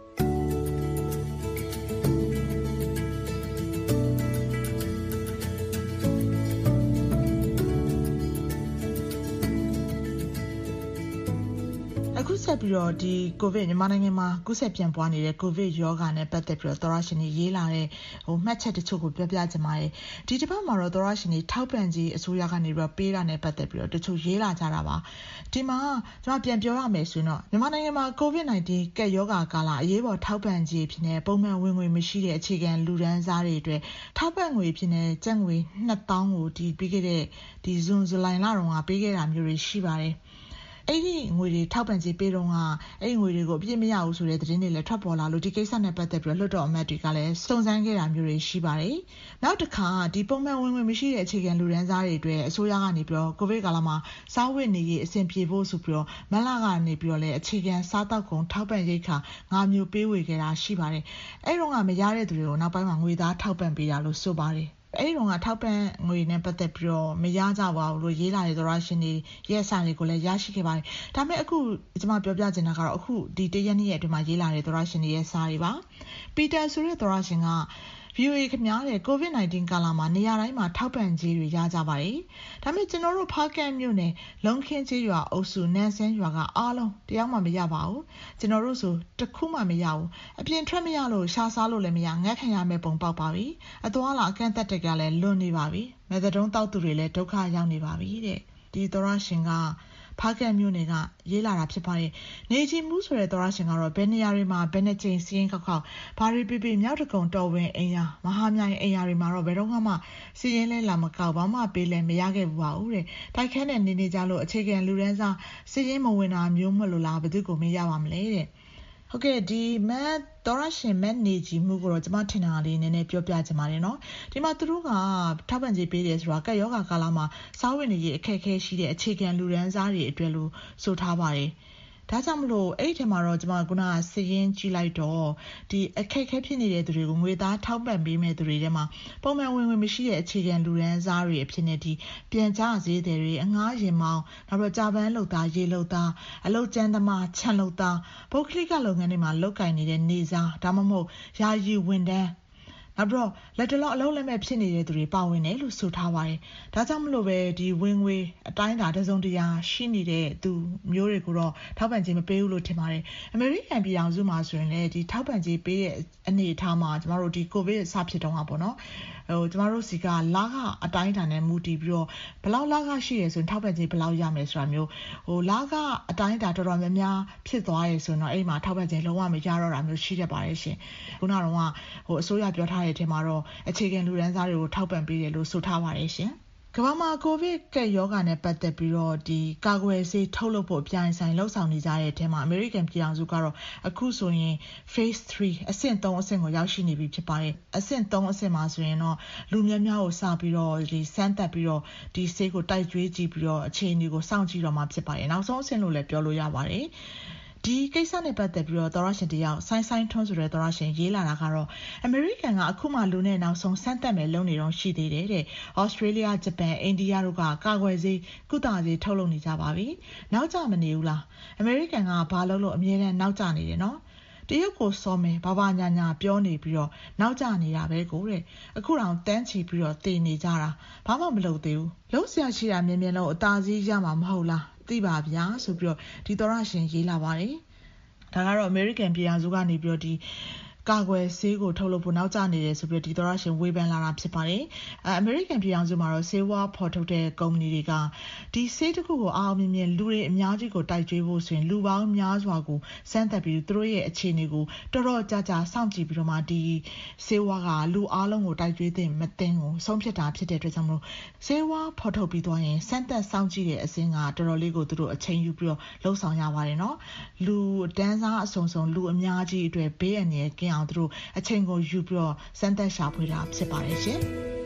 [SPEAKER 3] အခုဆက်ပြီးတော့ဒီကိုဗစ်မြန်မာနိုင်ငံမှာကူးစက်ပြန့်ပွားနေတဲ့ကိုဗစ်ရောဂါနဲ့ပတ်သက်ပြီးတော့သောရရှင်တွေရေးလာတဲ့မှတ်ချက်တချို့ကိုပြောပြချင်ပါတယ်ဒီတစ်ပတ်မှာတော့သောရရှင်တွေထောက်ပံ့ကြီးအစိုးရကနေပြီးတော့ပေးတာနဲ့ပတ်သက်ပြီးတော့တချို့ရေးလာကြတာပါဒီမှာကျွန်မပြန်ပြောရမယ်ဆိုရင်တော့မြန်မာနိုင်ငံမှာ COVID-19 ကပ်ရောဂါကာလအရေးပေါ်ထောက်ပံ့ကြီးဖြစ်နေပုံမှန်ဝင်ငွေမရှိတဲ့အခြေခံလူဒန်းစားတွေအတွက်ထောက်ပံ့ငွေဖြစ်နေကျပ်ငွေ2000ကိုဒီပြီးခဲ့တဲ့ဒီဇွန်ဇူလိုင်လတုန်းကပေးခဲ့တာမျိုးတွေရှိပါတယ်အဲ့ဒီငွေတွေထောက်ပံ့ကြေးပေးတော့ကအဲ့ငွေတွေကိုအပြည့်မရဘူးဆိုတဲ့သတင်းတွေလည်းထွက်ပေါ်လာလို့ဒီကိစ္စနဲ့ပတ်သက်ပြီးလွှတ်တော်အမတ်တွေကလည်းစုံစမ်းခဲ့တာမျိုးတွေရှိပါတယ်။နောက်တစ်ခါဒီပုံမှန်ဝင်ငွေမရှိတဲ့အခြေခံလူဒန်းစားတွေအတွက်အစိုးရကနေပြီးတော့ကိုဗစ်ကာလမှာစားဝတ်နေရေးအဆင်ပြေဖို့ဆိုပြီးတော့မလကနေပြီးတော့လည်းအခြေခံစားတောက်ကုန်ထောက်ပံ့ရိက္ခာ5မျိုးပေးဝေခဲ့တာရှိပါတယ်။အဲ့တော့ကမရတဲ့သူတွေကိုနောက်ပိုင်းမှာငွေသားထောက်ပံ့ပေးတာလို့ဆိုပါတယ်။အဲ့ဒီတော့ထောက်ပံ့ငွေနဲ့ပတ်သက်ပြီးတော့မရကြပါဘူးလို့ရေးလာတဲ့သောရရှင်တွေရဲ့စာတွေကိုလည်းရရှိခဲ့ပါတယ်။ဒါပေမဲ့အခုကျွန်မပြောပြချင်တာကတော့အခုဒီတရက်နေ့ရဲ့အတွင်းမှာရေးလာတဲ့သောရရှင်တွေရဲ့စာတွေပါ။ပီတာဆိုတဲ့သောရရှင်က VOA ခင်ဗျားတဲ့ COVID-19 ကာလမှာနေရာတိုင်းမှာထောက်ပံ့ကြေးတွေရကြပါတယ်ဒါပေမဲ့ကျွန်တော်တို့ဖားကန့်မြို့နယ်လုံခင်းကျေးရွာအုပ်စုနန်းဆန်းရွာကအားလုံးတယောက်မှမရပါဘူးကျွန်တော်တို့ဆိုတစ်ခုမှမရဘူးအပြင်ထွက်မရလို့ရှာစားလို့လည်းမရငတ်ခံရမယ့်ပုံပေါက်ပါပြီအသွားလာအကန့်အသတ်တွေကလည်းလွန်နေပါပြီမက်သဒုံတောက်သူတွေလည်းဒုက္ခရောက်နေပါပြီတဲ့ဒီသောရရှင်ကဖားကန့်မြို့နယ်ကရေးလာတာဖြစ်ပါတယ်နေကြီးမှုဆိုတဲ့သောရရှင်ကတော့ဘယ်နေရာတွေမှာဘယ်နှကြိမ်စီးရင်ခောက်ဘာတွေပြပြမြောက်တကုံတော်ဝင်အိမ်ယာမဟာမြိုင်အိမ်ယာတွေမှာတော့ဘယ်တော့မှစီးရင်လဲလာမကောက်ဘာမှပေးလဲမရခဲ့ဘူးပါဘူးတဲ့တိုက်ခန်းနဲ့နေကြလို့အခြေခံလူရန်စားစီးရင်မဝင်တာမျိုးမလို့လားဘယ်သူကိုမေးရပါမလဲတဲ့ဟုတ်ကဲ့ဒီမက်တော်ရရှင်မက်နေကြီးမှုကိုတော့ကျွန်မထင်တာလေးနည်းနည်းပြောပြချင်ပါတယ်နော်ဒီမှာသူတို့ကထောက်ပံ့ကြေးပေးတယ်ဆိုတာကက်ယောဂါကာလမှာစားဝင်နေရေးအခက်အခဲရှိတဲ့အခြေခံလူရန်စားတွေအတွက်လို့ဆိုထားပါတယ်ဒါကြောင့်မလို့အဲ့ဒီထဲမှာတော့ကျွန်မကစည်ရင်းကြည့်လိုက်တော့ဒီအခက်အခဲဖြစ်နေတဲ့သူတွေကိုငွေသားထောက်ပံ့ပေးမဲ့သူတွေထဲမှာပုံမှန်ဝင်မရှိတဲ့အခြေခံလူရန်စားတွေအဖြစ်နဲ့ဒီပြန်ကြဈေးတွေအငားရင်မောင်းနောက်တော့ကြာပန်းလုပ်သားရေလုပ်သားအလုပ်ကျန်းသမားခြံလုပ်သားပုဂ္ဂလိကလုပ်ငန်းတွေမှာလုပ်ကိုင်နေတဲ့နေစားဒါမှမဟုတ်ယာယီဝန်ထမ်းနောက်တော့လက်တလောအလုံးလက်မဲ့ဖြစ်နေတဲ့သူတွေပါဝင်တယ်လို့ဆိုထားပါတယ်။ဒါကြောင့်မလို့ပဲဒီဝင်ငွေအတိုင်းတာတစုံတရာရှိနေတဲ့သူမျိုးတွေကိုတော့ထောက်ပံ့ကြေးမပေးဘူးလို့ထင်ပါတယ်။အမေရိကန်ပြည်ထောင်စုမှာဆိုရင်လည်းဒီထောက်ပံ့ကြေးပေးတဲ့အနေအထားမှာကျမတို့ဒီကိုဗစ်စဖြစ်တော့ပေါ့နော်။ကျမတို့စီကလာကအတိုင်းတာနဲ့မူတည်ပြီးတော့ဘလောက်လာကရှိရဆိုရင်ထောက်ပံ့ကြေးဘလောက်ရမယ်ဆိုတာမျိုးလာကအတိုင်းတာတော်တော်များများဖြစ်သွားရဆိုရင်တော့အဲ့မှာထောက်ပံ့ကြေးလုံးဝမရတော့တာမျိုးရှိတတ်ပါတယ်ရှင်။ခုနကတော့အစိုးရပြောထားတဲ့အထက်မှာတော့အခြေခံလူရန်စားတွေကိုထောက်ပံ့ပေးတယ်လို့ဆိုထားပါတယ်ရှင်။ကမ္ဘာမှာကိုဗစ်ကပ်ရောဂါနဲ့ပတ်သက်ပြီးတော့ဒီကာကွယ်ဆေးထုတ်လုပ်ဖို့အပြိုင်ဆိုင်လှုပ်ဆောင်နေကြတဲ့အထက်မှာအမေရိကန်ပြည်ထောင်စုကတော့အခုဆိုရင် Phase 3အဆင့်3အဆင့်ကိုရောက်ရှိနေပြီဖြစ်ပါတယ်။အဆင့်3အဆင့်မှာဆိုရင်တော့လူများများကိုစပြီးတော့ဒီစမ်းသပ်ပြီးတော့ဒီဆေးကိုတိုက်ကြွေးကြည့်ပြီးတော့အခြေအနေကိုစောင့်ကြည့်တော့မှဖြစ်ပါတယ်။နောက်ဆုံးအဆင့်လို့လည်းပြောလို့ရပါတယ်။ဒီကိစ္စနဲ့ပတ်သက်ပြီးတော့သောရရှင်တယောက်ဆိုင်းထွန်းဆိုတဲ့သောရရှင်ရေးလာတာကတော့အမေရိကန်ကအခုမှလူနဲ့နောက်ဆုံးစမ်းသပ်မယ်လုပ်နေတော့ရှိသေးတယ်တဲ့။ဩစတြေးလျ၊ဂျပန်၊အိန္ဒိယတို့ကကာကွယ်ဆေးကုသဆေးထုတ်လုပ်နေကြပါပြီ။နောက်ကျမနေဘူးလား။အမေရိကန်ကဘာလို့အမြဲတမ်းနောက်ကျနေတယ်နော်။တရုတ်ကိုစောမယ်ဘာညာပြောနေပြီးတော့နောက်ကျနေတာပဲကိုတဲ့။အခုတောင်တန်းချီပြီးတော့တည်နေကြတာဘာမှမလုပ်သေးဘူး။လုံးဆရာရှိတာမြင်လို့အသာစီးရမှာမဟုတ်လား။သိပါဗျာဆိုပြီးတော့ဒီသောရရှင်ရေးလာပါတယ်ဒါကတော့အမေရိကန်ပြည်ထောင်စုကနေပြီးတော့ဒီကာကွယ်ဆေးကိုထုတ်လုပ်ဖို့နောက်ကျနေတယ်ဆိုပြီးဒီသောရရှင်ဝေဖန်လာတာဖြစ်ပါတယ်အမေရိကန်ပြည်ထောင်စုမှာတော့ဆေးဝါးဖော်ထုတ်တဲ့ကုမ္ပဏီတွေကဒီဆေးတစ်ခုကိုအောင်မြင်လူတွေအများကြီးကိုတိုက်ကြွေးဖို့ဆိုရင်လူပေါင်းများစွာကိုစမ်းသပ်ပြီးသူတို့ရဲ့အခြေအနေကိုတော်တော်ကြာစောင့်ကြည့်ပြီးတော့မှဒီဆေးဝါးကလူအားလုံးကိုတိုက်ကြွေးတဲ့မသိန်းကိုဆုံးဖြတ်တာဖြစ်တဲ့အတွက်ကြောင့်မလို့ဆေးဝါးဖော်ထုတ်ပြီးသွားရင်စမ်းသပ်စောင့်ကြည့်တဲ့အဆင့်ကတော်တော်လေးကိုသူတို့အချိန်ယူပြီးတော့လှုပ်ဆောင်ရပါတယ်နော်လူတန်းစားအစုံလူအများကြီးအတွက်ဘေးအန္တရာယ်ကင်းအောင်သူတို့အချိန်ကိုယူပြီးတော့စမ်းသပ်ရှာဖွေတာဖြစ်ပါတယ်ရှင်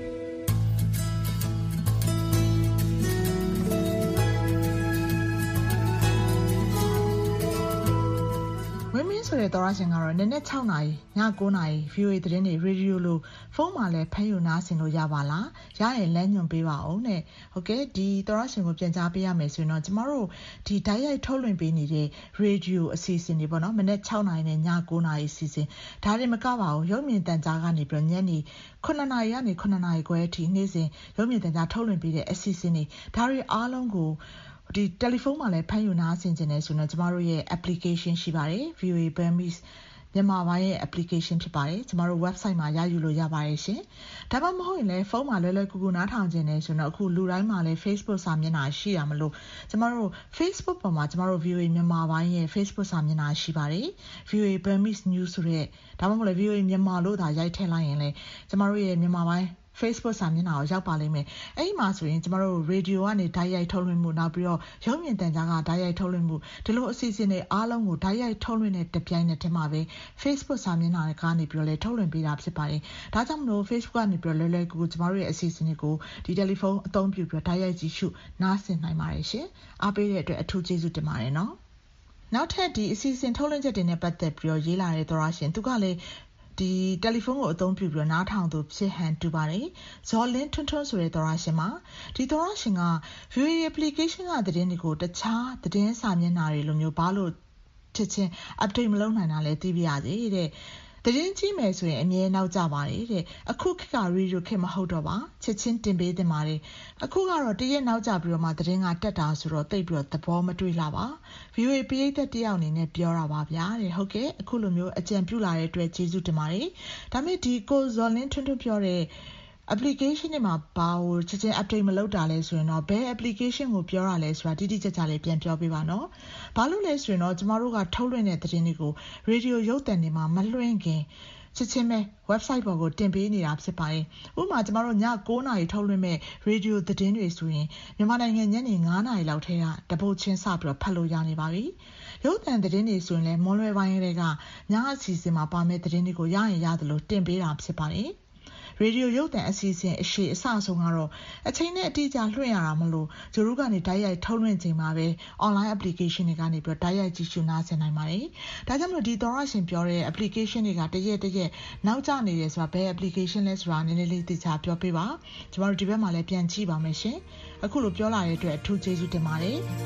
[SPEAKER 3] ဆိုတဲ့သောရရှင်ကတော့နနက်6နာရီည9နာရီ VOA သတင်းတွေရေဒီယိုလိုဖုန်းမှာလည်းဖမ်းယူနားဆင်လို့ရပါလားရရင်လမ်းညွှန်ပေးပါဦးနဲ့ဟုတ်ကဲ့ဒီသောရရှင်ကိုပြန်ကြားပေးရမယ်ဆိုရင်တော့ကျမတို့ဒီဓာတ်ရိုက်ထုတ်လွှင့်ပေးနေတဲ့ရေဒီယိုအစီအစဉ်တွေပေါ့နော်မနက်6နာရီနဲ့ည9နာရီအစီအစဉ်ဒါတွေမကပါဘူးရုပ်မြင်သံကြားကနေပြီးညနေ9နာရီကနေ9နာရီခွဲအထိနေ့စဉ်ရုပ်မြင်သံကြားထုတ်လွှင့်ပေးတဲ့အစီအစဉ်တွေဒါတွေအားလုံးကိုဒီတယ်လီဖုန်းမှာလည်းဖမ်းယူနားဆင်ကျင်နေဆိုတော့ကျမတို့ရဲ့ application ရှိပါတယ် VOA Burmese မြန်မာပိုင်းရဲ့ application ဖြစ်ပါတယ်ကျမတို့ website မှာရယူလို့ရပါတယ်ရှင်ဒါမှမဟုတ်ရင်လည်းဖုန်းမှာလွယ်လွယ်ကူကူနားထောင်ကျင်နေဆိုတော့အခုလူတိုင်းမှာလည်း Facebook စာမျက်နှာရှိရမလို့ကျမတို့ Facebook ပေါ်မှာကျမတို့ VOA မြန်မာပိုင်းရဲ့ Facebook စာမျက်နှာရှိပါတယ် VOA Burmese News ဆိုတဲ့ဒါမှမဟုတ်လည်း VOA မြန်မာလို့သာရိုက်ထည့်လိုက်ရင်လည်းကျမတို့ရဲ့မြန်မာပိုင်း Facebook စာမျက်နှာကိုရောက်ပါလိမ့်မယ်။အဲ့ဒီမှာဆိုရင်ကျမတို့ရေဒီယိုကနေဓာတ်ရိုက်ထုတ်လွှင့်မှုနောက်ပြီးတော့ရုပ်မြင်သံကြားကဓာတ်ရိုက်ထုတ်လွှင့်မှုဒီလိုအစီအစဉ်တွေအားလုံးကိုဓာတ်ရိုက်ထုတ်လွှင့်တဲ့တပြိုင်နက်တည်းမှာပဲ Facebook စာမျက်နှာကနေပြီးတော့လည်းထုတ်လွှင့်ပေးတာဖြစ်ပါတယ်။ဒါကြောင့်မလို့ Facebook ကနေပြီးတော့လွယ်လွယ်ကူကူကျမတို့ရဲ့အစီအစဉ်တွေကိုဒီတယ်လီဖုန်းအသုံးပြုပြီးတော့ဓာတ်ရိုက်ကြည့်ရှုနားဆင်နိုင်ပါတယ်ရှင်။အားပေးတဲ့အတွက်အထူးကျေးဇူးတင်ပါတယ်နော်။နောက်ထပ်ဒီအစီအစဉ်ထုတ်လွှင့်ချက်တွေနဲ့ပတ်သက်ပြီးတော့ရေးလာတဲ့သောရရှင်သူကလည်းဒီတယ်လီဖုန်းကိုအသုံးပြုပြီးတော့နားထောင်သူဖြစ်ဟန်တူပါတယ်ဇော်လင်းထွန်းထွန်းဆိုတဲ့သောရရှင်မှာဒီသောရရှင်က VOA application ကသတင်းတွေကိုတခြားသတင်းစာမျက်နှာတွေလိုမျိုးဘာလို့ချက်ချင်း update မလုပ်နိုင်တာလဲသိပြရစေတဲ့သတင်းကြည့်မယ်ဆိုရင်အမြဲနောက်ကျပါတယ်တဲ့အခုခေတ်ကရေဒီယိုခေတ်မဟုတ်တော့ပါချက်ချင်းတင်ပေးတင်ပါတယ်အခုကတော့တရက်နောက်ကျပြီးတော့မှသတင်းကတက်တာဆိုတော့တိတ်ပြီးတော့သဘောမတွေ့လာပါ VOA ပရိသတ်တယောက်အနေနဲ့ပြောတာပါဗျာတဲ့ဟုတ်ကဲ့အခုလိုမျိုးအကြံပြုလာတဲ့အတွက်ကျေးဇူးတင်ပါတယ်ဒါပေမဲ့ဒီကိုဇော်လင်းထွန်းထွန်းပြောတဲ့application တွေမှာဘာကိုချက်ချင်း update မလုပ်တာလဲဆိုရင်တော့ဘယ် application ကိုပြောတာလဲဆိုတာတိတိကျကျလေးပြန်ပြောပေးပါနော်။ဘာလို့လဲဆိုရင်တော့ကျမတို့ကထုတ်လွှင့်တဲ့သတင်းတွေကို radio ရုပ်သံတွေမှာမလွှင့်ခင်ချက်ချင်းပဲ website ပေါ်ကိုတင်ပေးနေတာဖြစ်ပါတယ်။ဥပမာကျမတို့ည9:00 နာရီထုတ်လွှင့်မဲ့ radio သတင်းတွေဆိုရင်မြန်မာနိုင်ငံညနေ9:00 နာရီလောက်ထဲကတပုတ်ချင်းစပြီးတော့ဖတ်လို့ရနေပါပြီ။ရုပ်သံသတင်းတွေဆိုရင်လည်းမွန်လွယ်ပိုင်းတွေကညအစီအစဉ်မှာပါမဲ့သတင်းတွေကိုရရင်ရတယ်လို့တင်ပေးတာဖြစ်ပါတယ်။ရေဒီယိုရုပ်သံအစီအစဉ်အရှိအစအဆုံးကတော့အချိန်နဲ့အတိအကျလွှင့်ရတာမလို့ဂျိုရုကနေတိုက်ရိုက်ထုတ်လွှင့်ချိန်မှာပဲ online application တွေကနေပြီးတော့တိုက်ရိုက်ကြည့်ရှုနားဆင်နိုင်ပါတယ်။ဒါကြောင့်မလို့ဒီသောရရှင်ပြောတဲ့ application တွေကတရက်နောက်ကျနေတယ်ဆိုတာဘယ် application လဲဆိုတာနည်းနည်းလေးသိချပြောပေးပါ။ကျမတို့ဒီဘက်မှာလည်းပြန်ကြည့်ပါမယ်ရှင်။အခုလိုပြောလာတဲ့အတွက်အထူးကျေးဇူးတင်ပါတယ်။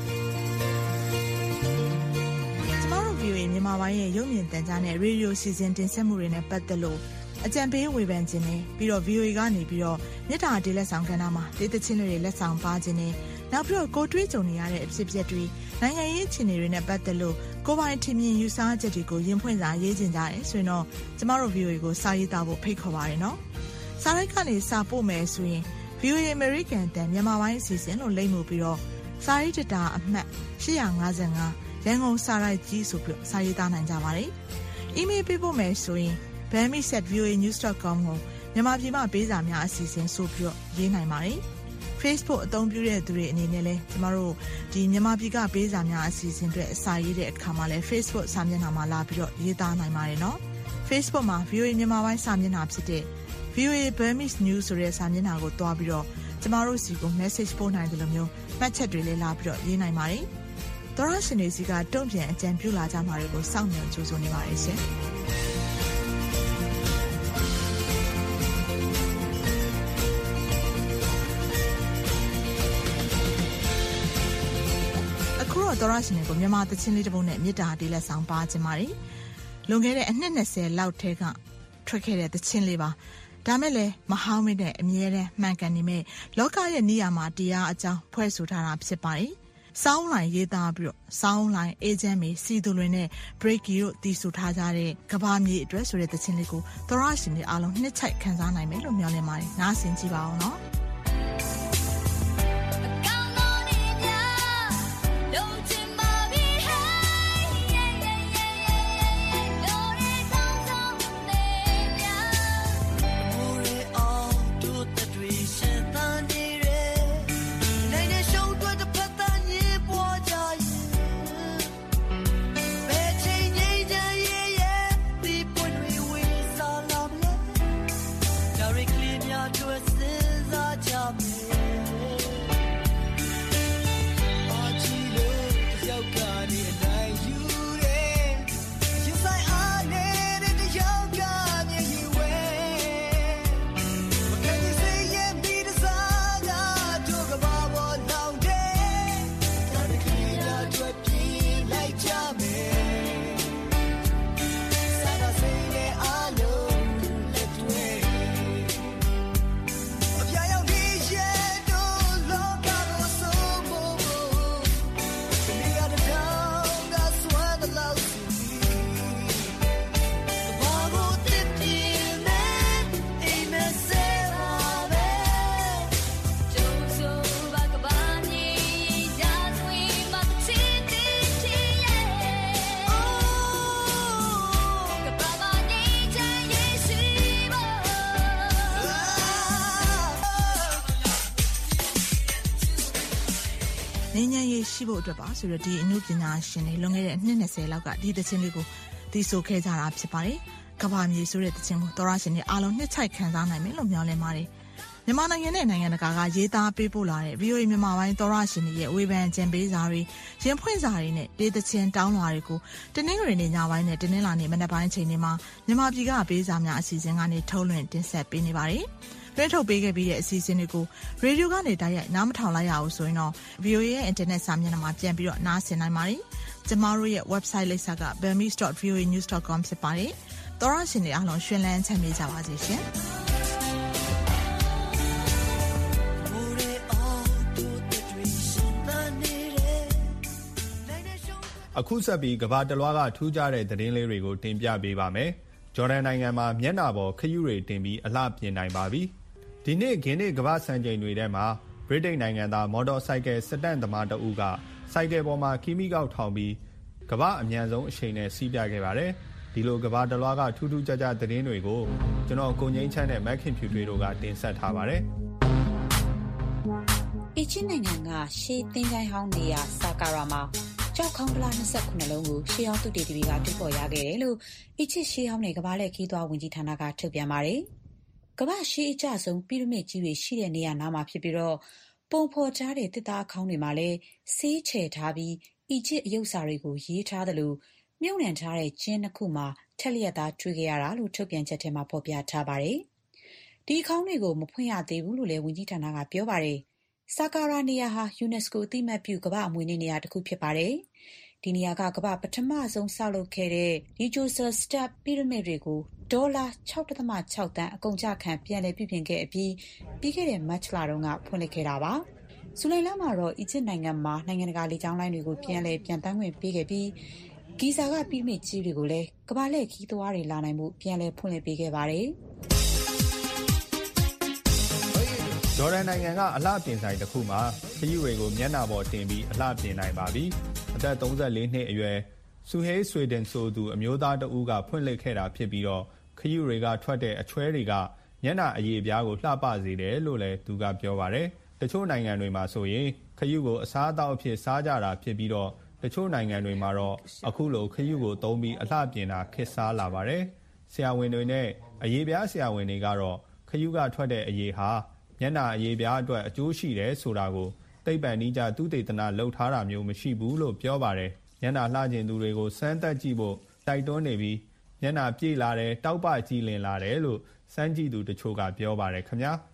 [SPEAKER 3] ကျမတို့ VOA မြန်မာပိုင်းရဲ့ရုပ်မြင်သံကြားနဲ့ radio စီစဉ်တင်ဆက်မှုတွေနဲ့ပတ်သက်လို့အကြံပေးဝေဖန်ခြင်းနဲ့ပြီးတော့ VOA ကနေပြီးတော့မြစ်တာတေးလက်ဆောင်ကဏ္ဍမှာဒေသချင်းတွေလက်ဆောင်ပါခြင်းနဲ့နောက်ပြီးတော့ကိုတွေးကြုံနေရတဲ့အဖြစ်အပျက်တွေနိုင်ငံရေးအခြေအနေတွေနဲ့ပတ်သက်လို့ကိုပိုင်ထင်မြင်ယူဆချက်တွေကိုရင်ဖွင့်စာရေးခြင်းကြတယ်ဆိုရင်တော့ကျမတို့ VOA ကိုစာရေးသားဖို့ဖိတ်ခေါ်ပါရနော်စာရိုက်ကနေစာပို့မယ်ဆိုရင် VOA American တန်မြန်မာပိုင်းအစီအစဉ်လို့လိမ့်မှုပြီးတော့စာရေးတတာအမှတ်855ရန်ကုန်စာရိုက်ကြီးဆိုပြီးစာရေးသားနိုင်ကြပါတယ်။ email ပေးဖို့မယ်ဆိုရင်bami@voanews.com ကိုမြန်မာပြည်မှာပေးစာများအစီအစဉ်ဆိုပြီးရေးနိုင်ပါတယ်။ Facebook အသုံးပြုတဲ့သူတွေအနေနဲ့လည်းကျမတို့ဒီမြန်မာပြည်ကပေးစာများအစီအစဉ်တွေအစာရေးတဲ့အခါမှာလည်း Facebook စာမျက်နှာမှာလာပြီးတော့ရေးသားနိုင်ပါတယ်နော်။ Facebook မှာ VOA မြန်မာပိုင်းစာမျက်နှာဖြစ်တဲ့ VOA Burmese News ဆိုတဲ့စာမျက်နှာကိုတွားပြီးတော့ကျမတို့စီကို message ပို့နိုင်တယ်လို့မျိုးမှတ်ချက်တွေလည်းလာပြီးတော့ရေးနိုင်ပါတယ်။သောရရှင်တွေစီကတုံ့ပြန်အကြံပြုလာကြမှာတွေကိုစောင့်မျှော်ကြိုးဆိုနေပါတယ်ရှင်။သောရရှင်တွေကိုမြန်မာသချင်းလေးတစ်ပုဒ်နဲ့မြစ်တာတေးလက်ဆောင်ပါခြင်းပါတယ်။လွန်ခဲ့တဲ့အနှစ်20လောက်ထဲကထွက်ခဲ့တဲ့သချင်းလေးပါ။ဒါမဲ့လည်းမဟောင်းမင်းနဲ့အမြဲတမ်းမှန်ကန်နေမဲ့လောကရဲ့နေရာမှာတရားအကြောင်းဖွဲ့ဆိုထားတာဖြစ်ပါတယ်။စောင်းလိုင်းရေးသားပြီးတော့စောင်းလိုင်းအေဂျင့်မေစီသူလွင်နဲ့ breaky တို့တည်ဆူထားကြတဲ့ကဘာမြေအတွက်ဆိုတဲ့သချင်းလေးကိုသောရရှင်တွေအားလုံးနှစ်ချိုက်ခန်းစားနိုင်မယ်လို့မျှော်လင့်ပါတယ်။နားဆင်ကြည့်ပါအောင်နော်။နေညံရေးရှိဖို့အတွက်ပါဆိုတော့ဒီအမှုပညာရှင်တွေလွန်ခဲ့တဲ့နှစ်20လောက်ကဒီသချင်းလေးကိုတည်ဆိုခဲ့ကြတာဖြစ်ပါတယ်။ကဘာမြေဆိုတဲ့သချင်းကိုသောရရှင်တွေအားလုံးနှစ်ချိုက်ခံစားနိုင်မယ်လို့မျှော်လင့်ပါတယ်။မြန်မာနိုင်ငံနဲ့နိုင်ငံတကာကရေးသားပေးပို့လာတဲ့ VOA မြန်မာပိုင်းသောရရှင်တွေရဲ့ဝေဖန်ကြံပေးစာတွေရင်ဖွင့်စာတွေနဲ့ဒေသချင်းတောင်းလွှာတွေကိုတနင်္ဂနွေနေ့ညပိုင်းနဲ့တနင်္လာနေ့မနက်ပိုင်းချိန်တွေမှာမြန်မာပြည်ကပေးစာများအစီအစဉ်ကနေထုတ်လွှင့်တင်ဆက်ပေးနေပါတယ်။လွှင့်ထုတ်ပေးခဲ့ပြီးတဲ့အစီအစဉ်တွေကိုရေဒီယိုကနေတိုက်ရိုက်နားမထောင်လိုက်ရအောင်ဆိုရင်တော့ VOA ရဲ့ internet စာမျက်နှာမှာပြန်ပြီးတော့နားဆင်နိုင်ပါတယ်။ကျမတို့ရဲ့ website လိပ်စာက burmese.voanews.com ဖြစ်ပါတယ်။သောရရှင်တွေအားလုံးရှင်လန်းချမ်းမြေ့ကြပါစေရှင်
[SPEAKER 18] အခုဆက်ပြီးကမ္ဘာတလွှားကထူးခြားတဲ့သတင်းလေးတွေကိုတင်ပြပေးပါမယ်။ဂျော်ဒန်နိုင်ငံမှာမျက်နှာပေါ်ခရုတွေတင်ပြီးအလှပြင်နိုင်ပါပြီ။ဒီနေ့ဂင်းနေ့ကမ္ဘာစံချိန်တွေထဲမှာဗြိတိန်နိုင်ငံသားမော်တော်ဆိုင်ကယ်စတန့်သမားတဦးကစိုက်ကယ်ပေါ်မှာခီမီကောက်ထောင်ပြီးကမ္ဘာအမြန်ဆုံးအချိန်နဲ့စီးပြခဲ့ပါတယ်။ဒီလိုကမ္ဘာတလွှားကထူးထူးခြားခြားသတင်းတွေကိုကျွန်တော်ကိုငိမ့်ချမ်းနဲ့မက်ခင်ဖြူတွေတို့ကတင်ဆက်ထားပါတယ်
[SPEAKER 19] ။အီဂျစ်နိုင်ငံကရှေးသင်္ချိုင်းဟောင်းနေရာဆာကာရာမှာကြောက်ခေါင်းဗလာ29လုံးကိုရှေးဟောင်းသုတေသီတွေကတွေ့ပေါ်ရခဲ့တယ်လို့အီဂျစ်ရှေးဟောင်းနယ်ကမ္ဘာ့လက်ခီးသွားဝင်ကြီးဌာနကထုတ်ပြန်ပါတယ်။ကမ္ဘာ့ရှေးအကျဆုံးပီရမစ်ကြီးတွေရှိတဲ့နေရာနားမှာဖြစ်ပြီးတော့ပုံဖော်ထားတဲ့သစ်သားအခေါင်းတွေမှာလည်းဆေးချယ်ထားပြီးအီဂျစ်အယုတ်စာတွေကိုရေးထားသလိုမြုပ်နှံထားတဲ့ကျင်းတစ်ခုမှာထက်လျက်သားတွေ့ခဲ့ရတာလို့ထုတ်ပြန်ချက်ထဲမှာဖော်ပြထားပါတယ်။ဒီအခေါင်းတွေကိုမဖွင့်ရသေးဘူးလို့လည်းဝန်ကြီးဌာနကပြောပါတယ်။ဆာကာရာနေရာဟာယူနက်စကိုအသိအမှတ်ပြုကမ္ဘာ့အမွေအနှစ်နေရာတစ်ခုဖြစ်ပါတယ်။ဒီနေရာကကမ္ဘာပထမဆုံးဆောက်လုပ်ခဲ့တဲ့ဒီဂျိုဆာစတက်ပီရမစ်တွေကိုဒေါ်လာ 6.6 သန်းအကုန်အကျခံပြန်လည်ပြုပြင်ခဲ့အပြီးပြီးခဲ့တဲ့မတ်လတုန်းကဖွင့်လှစ်ခဲ့တာပါ။ဇူလိုင်လမှာတော့အီဂျစ်နိုင်ငံမှာနိုင်ငံတကာလေကြောင်းလိုင်းတွေကိုပြန်တမ်းခွင့်ပေးခဲ့ပြီးဂီဇာကပီရမစ်ကြီးတွေကိုလည်းကမ္ဘာလှည့်ခီးသွားတွေလာနိုင်မှုပြန်လည်ဖွင့်လှစ်ပေးခဲ့ပါတယ်။
[SPEAKER 18] ဂျော်ဒန်နိုင်ငံကအလှပြင်ဆိုင်တစ်ခုမှာခရီးတွေကိုမျက်နှာပေါ်တင်ပြီးအလှပြင်နိုင်ပါပြီ။အသက်34နှစ်အရွယ်ဆူဟေးဆွေဒင်ဆိုသူအမျိုးသားတဦးကဖွင့်လှစ်ခဲ့တာဖြစ်ပြီးတော့ခရီးတွေကထွက်တဲ့အချွဲတွေကမျက်နှာအရည်ပြားကိုလှပစေတယ်လို့လည်းသူကပြောပါတယ်။တချို့နိုင်ငံတွေမှာဆိုရင်ခရီးကိုအစားအသောက်အဖြစ်စားကြတာဖြစ်ပြီးတော့တချို့နိုင်ငံတွေမှာတော့အခုလိုခရီးကိုသုံးပြီးအလှပြင်တာခေတ်စားလာပါတယ်။ဆရာဝန်တွေနဲ့အရည်ပြားဆရာဝန်တွေကတော့ခရီးကထွက်တဲ့အရည်ဟာမျက်နှာအရည်ပြားအတွက်အကျိုးရှိတယ်ဆိုတာကိုသိပ္ပံနည်းကျသုတေသနလုပ်ထားတာမျိုးမရှိဘူးလို့ပြောပါတယ်။မျက်နှာလှကျင်သူတွေကိုစမ်းသပ်ကြည့်ဖို့တိုက်တွန်းနေပြီးမျက်နှာပြေးလာတယ်တောက်ပကြည်လင်လာတယ်လို့စမ်းကြည့်သူတချို့ကပြောပါတယ်ခင်ဗျာ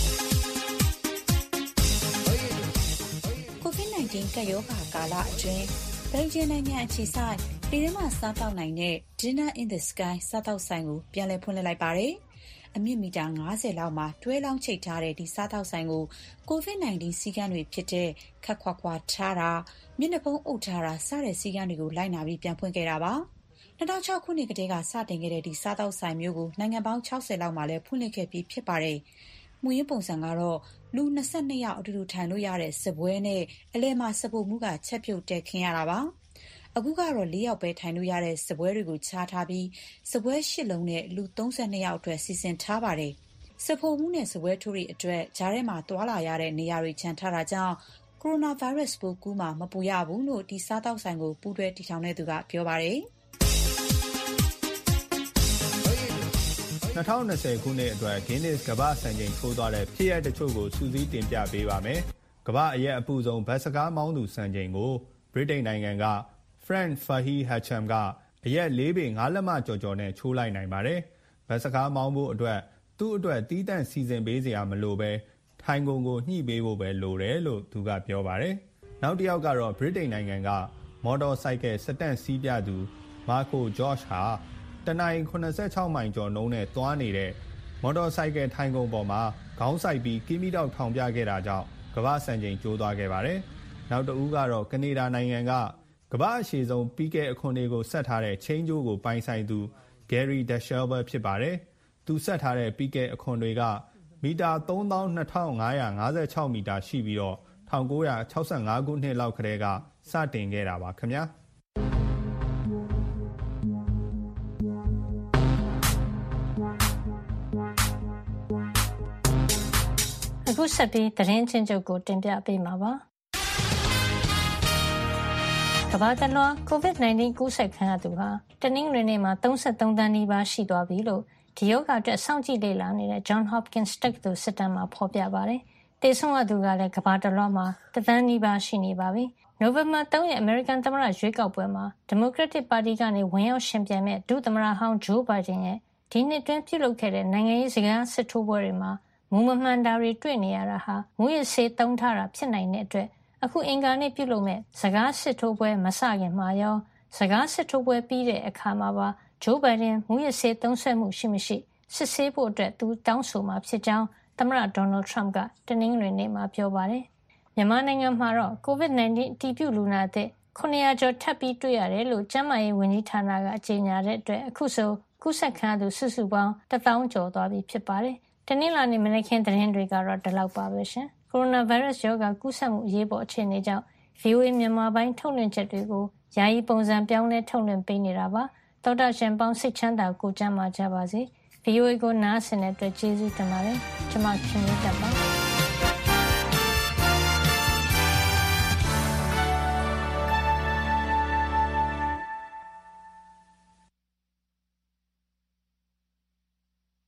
[SPEAKER 19] ။ COVID-19 ကပ်ရောဂါကာလအတွင်းဘယ်လ်ဂျီယံနိုင်ငံအခြေစိုက်ပြည်တွင်းမှာစားတောက်နိုင်တဲ့ Dinner in the Sky စားတောက်ဆိုင်ကိုပြန်လည်ဖွင့်လှစ်လိုက်ပါတယ်။အမြင့်မီတာ50လောက်မှာတွဲလောင်းချိတ်ထားတဲ့ဒီစားတောက်ဆိုင်ကို COVID-19 စည်းကမ်းတွေဖြစ်တဲ့ခပ်ခွာခွာထားတာမျက်နှာဖုံးအုပ်ထားတာစတဲ့စည်းကမ်းတွေကိုလိုက်နာပြီးပြန်ဖွင့်ခဲ့တာပါ2006ခုနှစ်ကတည်းကစတင်ခဲ့တဲ့ဒီစားတောက်ဆိုင်မျိုးကိုနိုင်ငံပေါင်း60လောက်မှာလည်းဖွင့်လှစ်ခဲ့ပြီးဖြစ်ပါတယ်။မူရင်းပုံစံကတော့လူ22ယောက်အတူတူထိုင်လို့ရတဲ့စပွဲနဲ့အလဲမှာစပိုမှုကချက်ပြုတ်တက်ခင်းရတာပါ။အခုကတော့4ယောက်ပဲထိုင်လို့ရတဲ့စပွဲတွေကိုခြားထားပြီးစပွဲ8လုံးနဲ့လူ32ယောက်အတွက်စီစဉ်ထားပါတယ်။စပိုမှုနဲ့စပွဲထိုးတွေအတွက်ဂျားထဲမှာတွာလာရတဲ့နေရာတွေခြံထားတာကြောင့်ကိုရိုနာဗိုင်းရပ်စ်ပိုးကူးမှာမပူရဘူးလို့ဒီစားတောက်ဆိုင်ကိုပူးတွဲတည်ထောင်တဲ့သူကပြောပါတယ်။
[SPEAKER 18] 2020ခုနှစ်အတွက် Guinness ကမ္ဘာ့စံချိန်ထိုးသွားတဲ့ဖြစ်ရပ်တချို့ကိုစူးစီးတင်ပြပေးပါမယ်။ကမ္ဘာအရက်အပူဆုံးဘတ်စကားမောင်းသူစံချိန်ကိုဗြိတိန်နိုင်ငံက Frank Fahey Hatcham ကအရက်4ပေ5လက်မကျော်နဲ့ချိုးလိုက်နိုင်ပါတယ်။ဘတ်စကားမောင်းဖို့အတွက်သူ့အတွက်တီးတန့်စီစဉ်ပေးစရာမလိုပဲထိုင်ကုန်ကိုညှိပေးဖို့ပဲလိုတယ်လို့သူကပြောပါတယ်။နောက်တစ်ယောက်ကတော့ဗြိတိန်နိုင်ငံကမော်တော်ဆိုင်ကယ်စတန့်စီးပြသူမာကိုဂျော့ချ်ဟာတနင်္ဂနွေ86မိုင်ကျော်နှုန်းနဲ့သွားနေတဲ့မော်တော်ဆိုင်ကယ်ထိုင်ကုန်ပေါ်မှာခေါင်းဆိုင်ပြီးကီမီတောက်ထောင်ပြခဲ့တာကြောင့်ကမ္ဘာစံချိန်ကျိုးသွားခဲ့ပါတယ်။နောက်တစ်ဦးကတော့ကနေဒါနိုင်ငံကကမ္ဘာအရှည်ဆုံးပီးကဲအခွန်တွေကိုဆက်ထားတဲ့ချင်းကျိုးကိုပိုင်ဆိုင်သူ Gary Deshelber ဖြစ်ပါတယ်။သူဆက်ထားတဲ့ပီးကဲအခွန်တွေကမီတာ32,556 မီတာရှိပြီးတော့1965ခုနှစ်လောက်ကတည်းကစတင်ခဲ့တာပါခင်ဗျာ။
[SPEAKER 2] အခုဆက်ပြီးသတင်းချင်းချုပ်ကိုတင်ပြပေးမှာပါကမ္ဘာတလွှား COVID-19 ကူးစက်ခံရသူဟာတနင်္ဂနွေနေ့မှာ33သန်းနီးပါးရှိသွားပြီလို့ဒီရောဂါအတွက်စောင့်ကြည့်လေ့လာနေတဲ့ John Hopkins တက္ကသိုလ်စစ်တမ်းမှာဖော်ပြပါတယ်။သေဆုံးသူကလည်းကမ္ဘာတလွှားမှာ1သန်းနီးပါးရှိနေပါပြီ။နိုဝင်ဘာ3ရက်အမေရိကန်သမ္မတရွေးကောက်ပွဲမှာဒီမိုကရက်တစ်ပါတီကနေဝင်ရောက်ရှင်ပြိုင်မဲ့ဒုသမ္မတဟောင်းဂျိုးဘိုင်ဒန်ရဲ့ဒီနှစ်တွင်းပြုလုပ်ခဲ့တဲ့နိုင်ငံရေးစကားစစ်ထိုးပွဲတွေမှာမူမမှန်တာတွေတွေ့နေရတာဟာမူရစေးတုံးထားတာဖြစ်နိုင်တဲ့အတွက်အခုအင်္ဂါနေ့ပြုလုပ်မဲ့စကားစစ်ထိုးပွဲမစခင်မှာရောစကားစစ်ထိုးပွဲပြီးတဲ့အခါမှာပါဂျိုးဘိုင်ဒန်မူရစေသုံးဆွဲမှုရှိမရှိစစ်ဆေးဖို့အတွက်သူတောင်းဆိုမှာဖြစ်ကြောင်းသမ္မတဒေါ်နယ်ထရမ့်ကတနင်္ဂနွေနေ့မှာပြောပါတယ်။မြန်မာနိုင်ငံမှာတော့ COVID-19 အတည်ပြုလူနာသစ်900ကျော်ထပ်ပြီးတွေ့ရတယ်လို့ကျန်းမာရေးဝန်ကြီးဌာနကကြေညာတဲ့အတွက်အခုဆိုကူးစက်ခံရသူစုစုပေါင်း1000ကျော်သွားပြီဖြစ်ပါတယ်။တနင်္လာနေ့မနက်ခင်းသတင်းတွေကတော့ဒီလောက်ပါပဲရှင်။ကိုရိုနာဗိုင်းရပ်စ်ရောဂါကူးစက်မှုအရေးပေါ်အခြေအနေကြောင့် VOA မြန်မာပိုင်းထုတ်လွှင့်ချက်တွေကိုယာယီပုံစံပြောင်းလဲထုတ်လွှင့်ပေးနေတာပါ။သောတာရှင်ပေါင်းစိတ်ချမ်းသာကိုကျန်းမာကြပါစေ။ VOA ကိုနားဆင်တဲ့အတွက်ကျေးဇူးတင်ပါတယ်။ကျွန်မခင်လေးတက်ပါ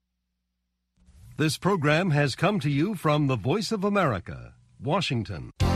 [SPEAKER 1] This program has come to you from the Voice of America, Washington.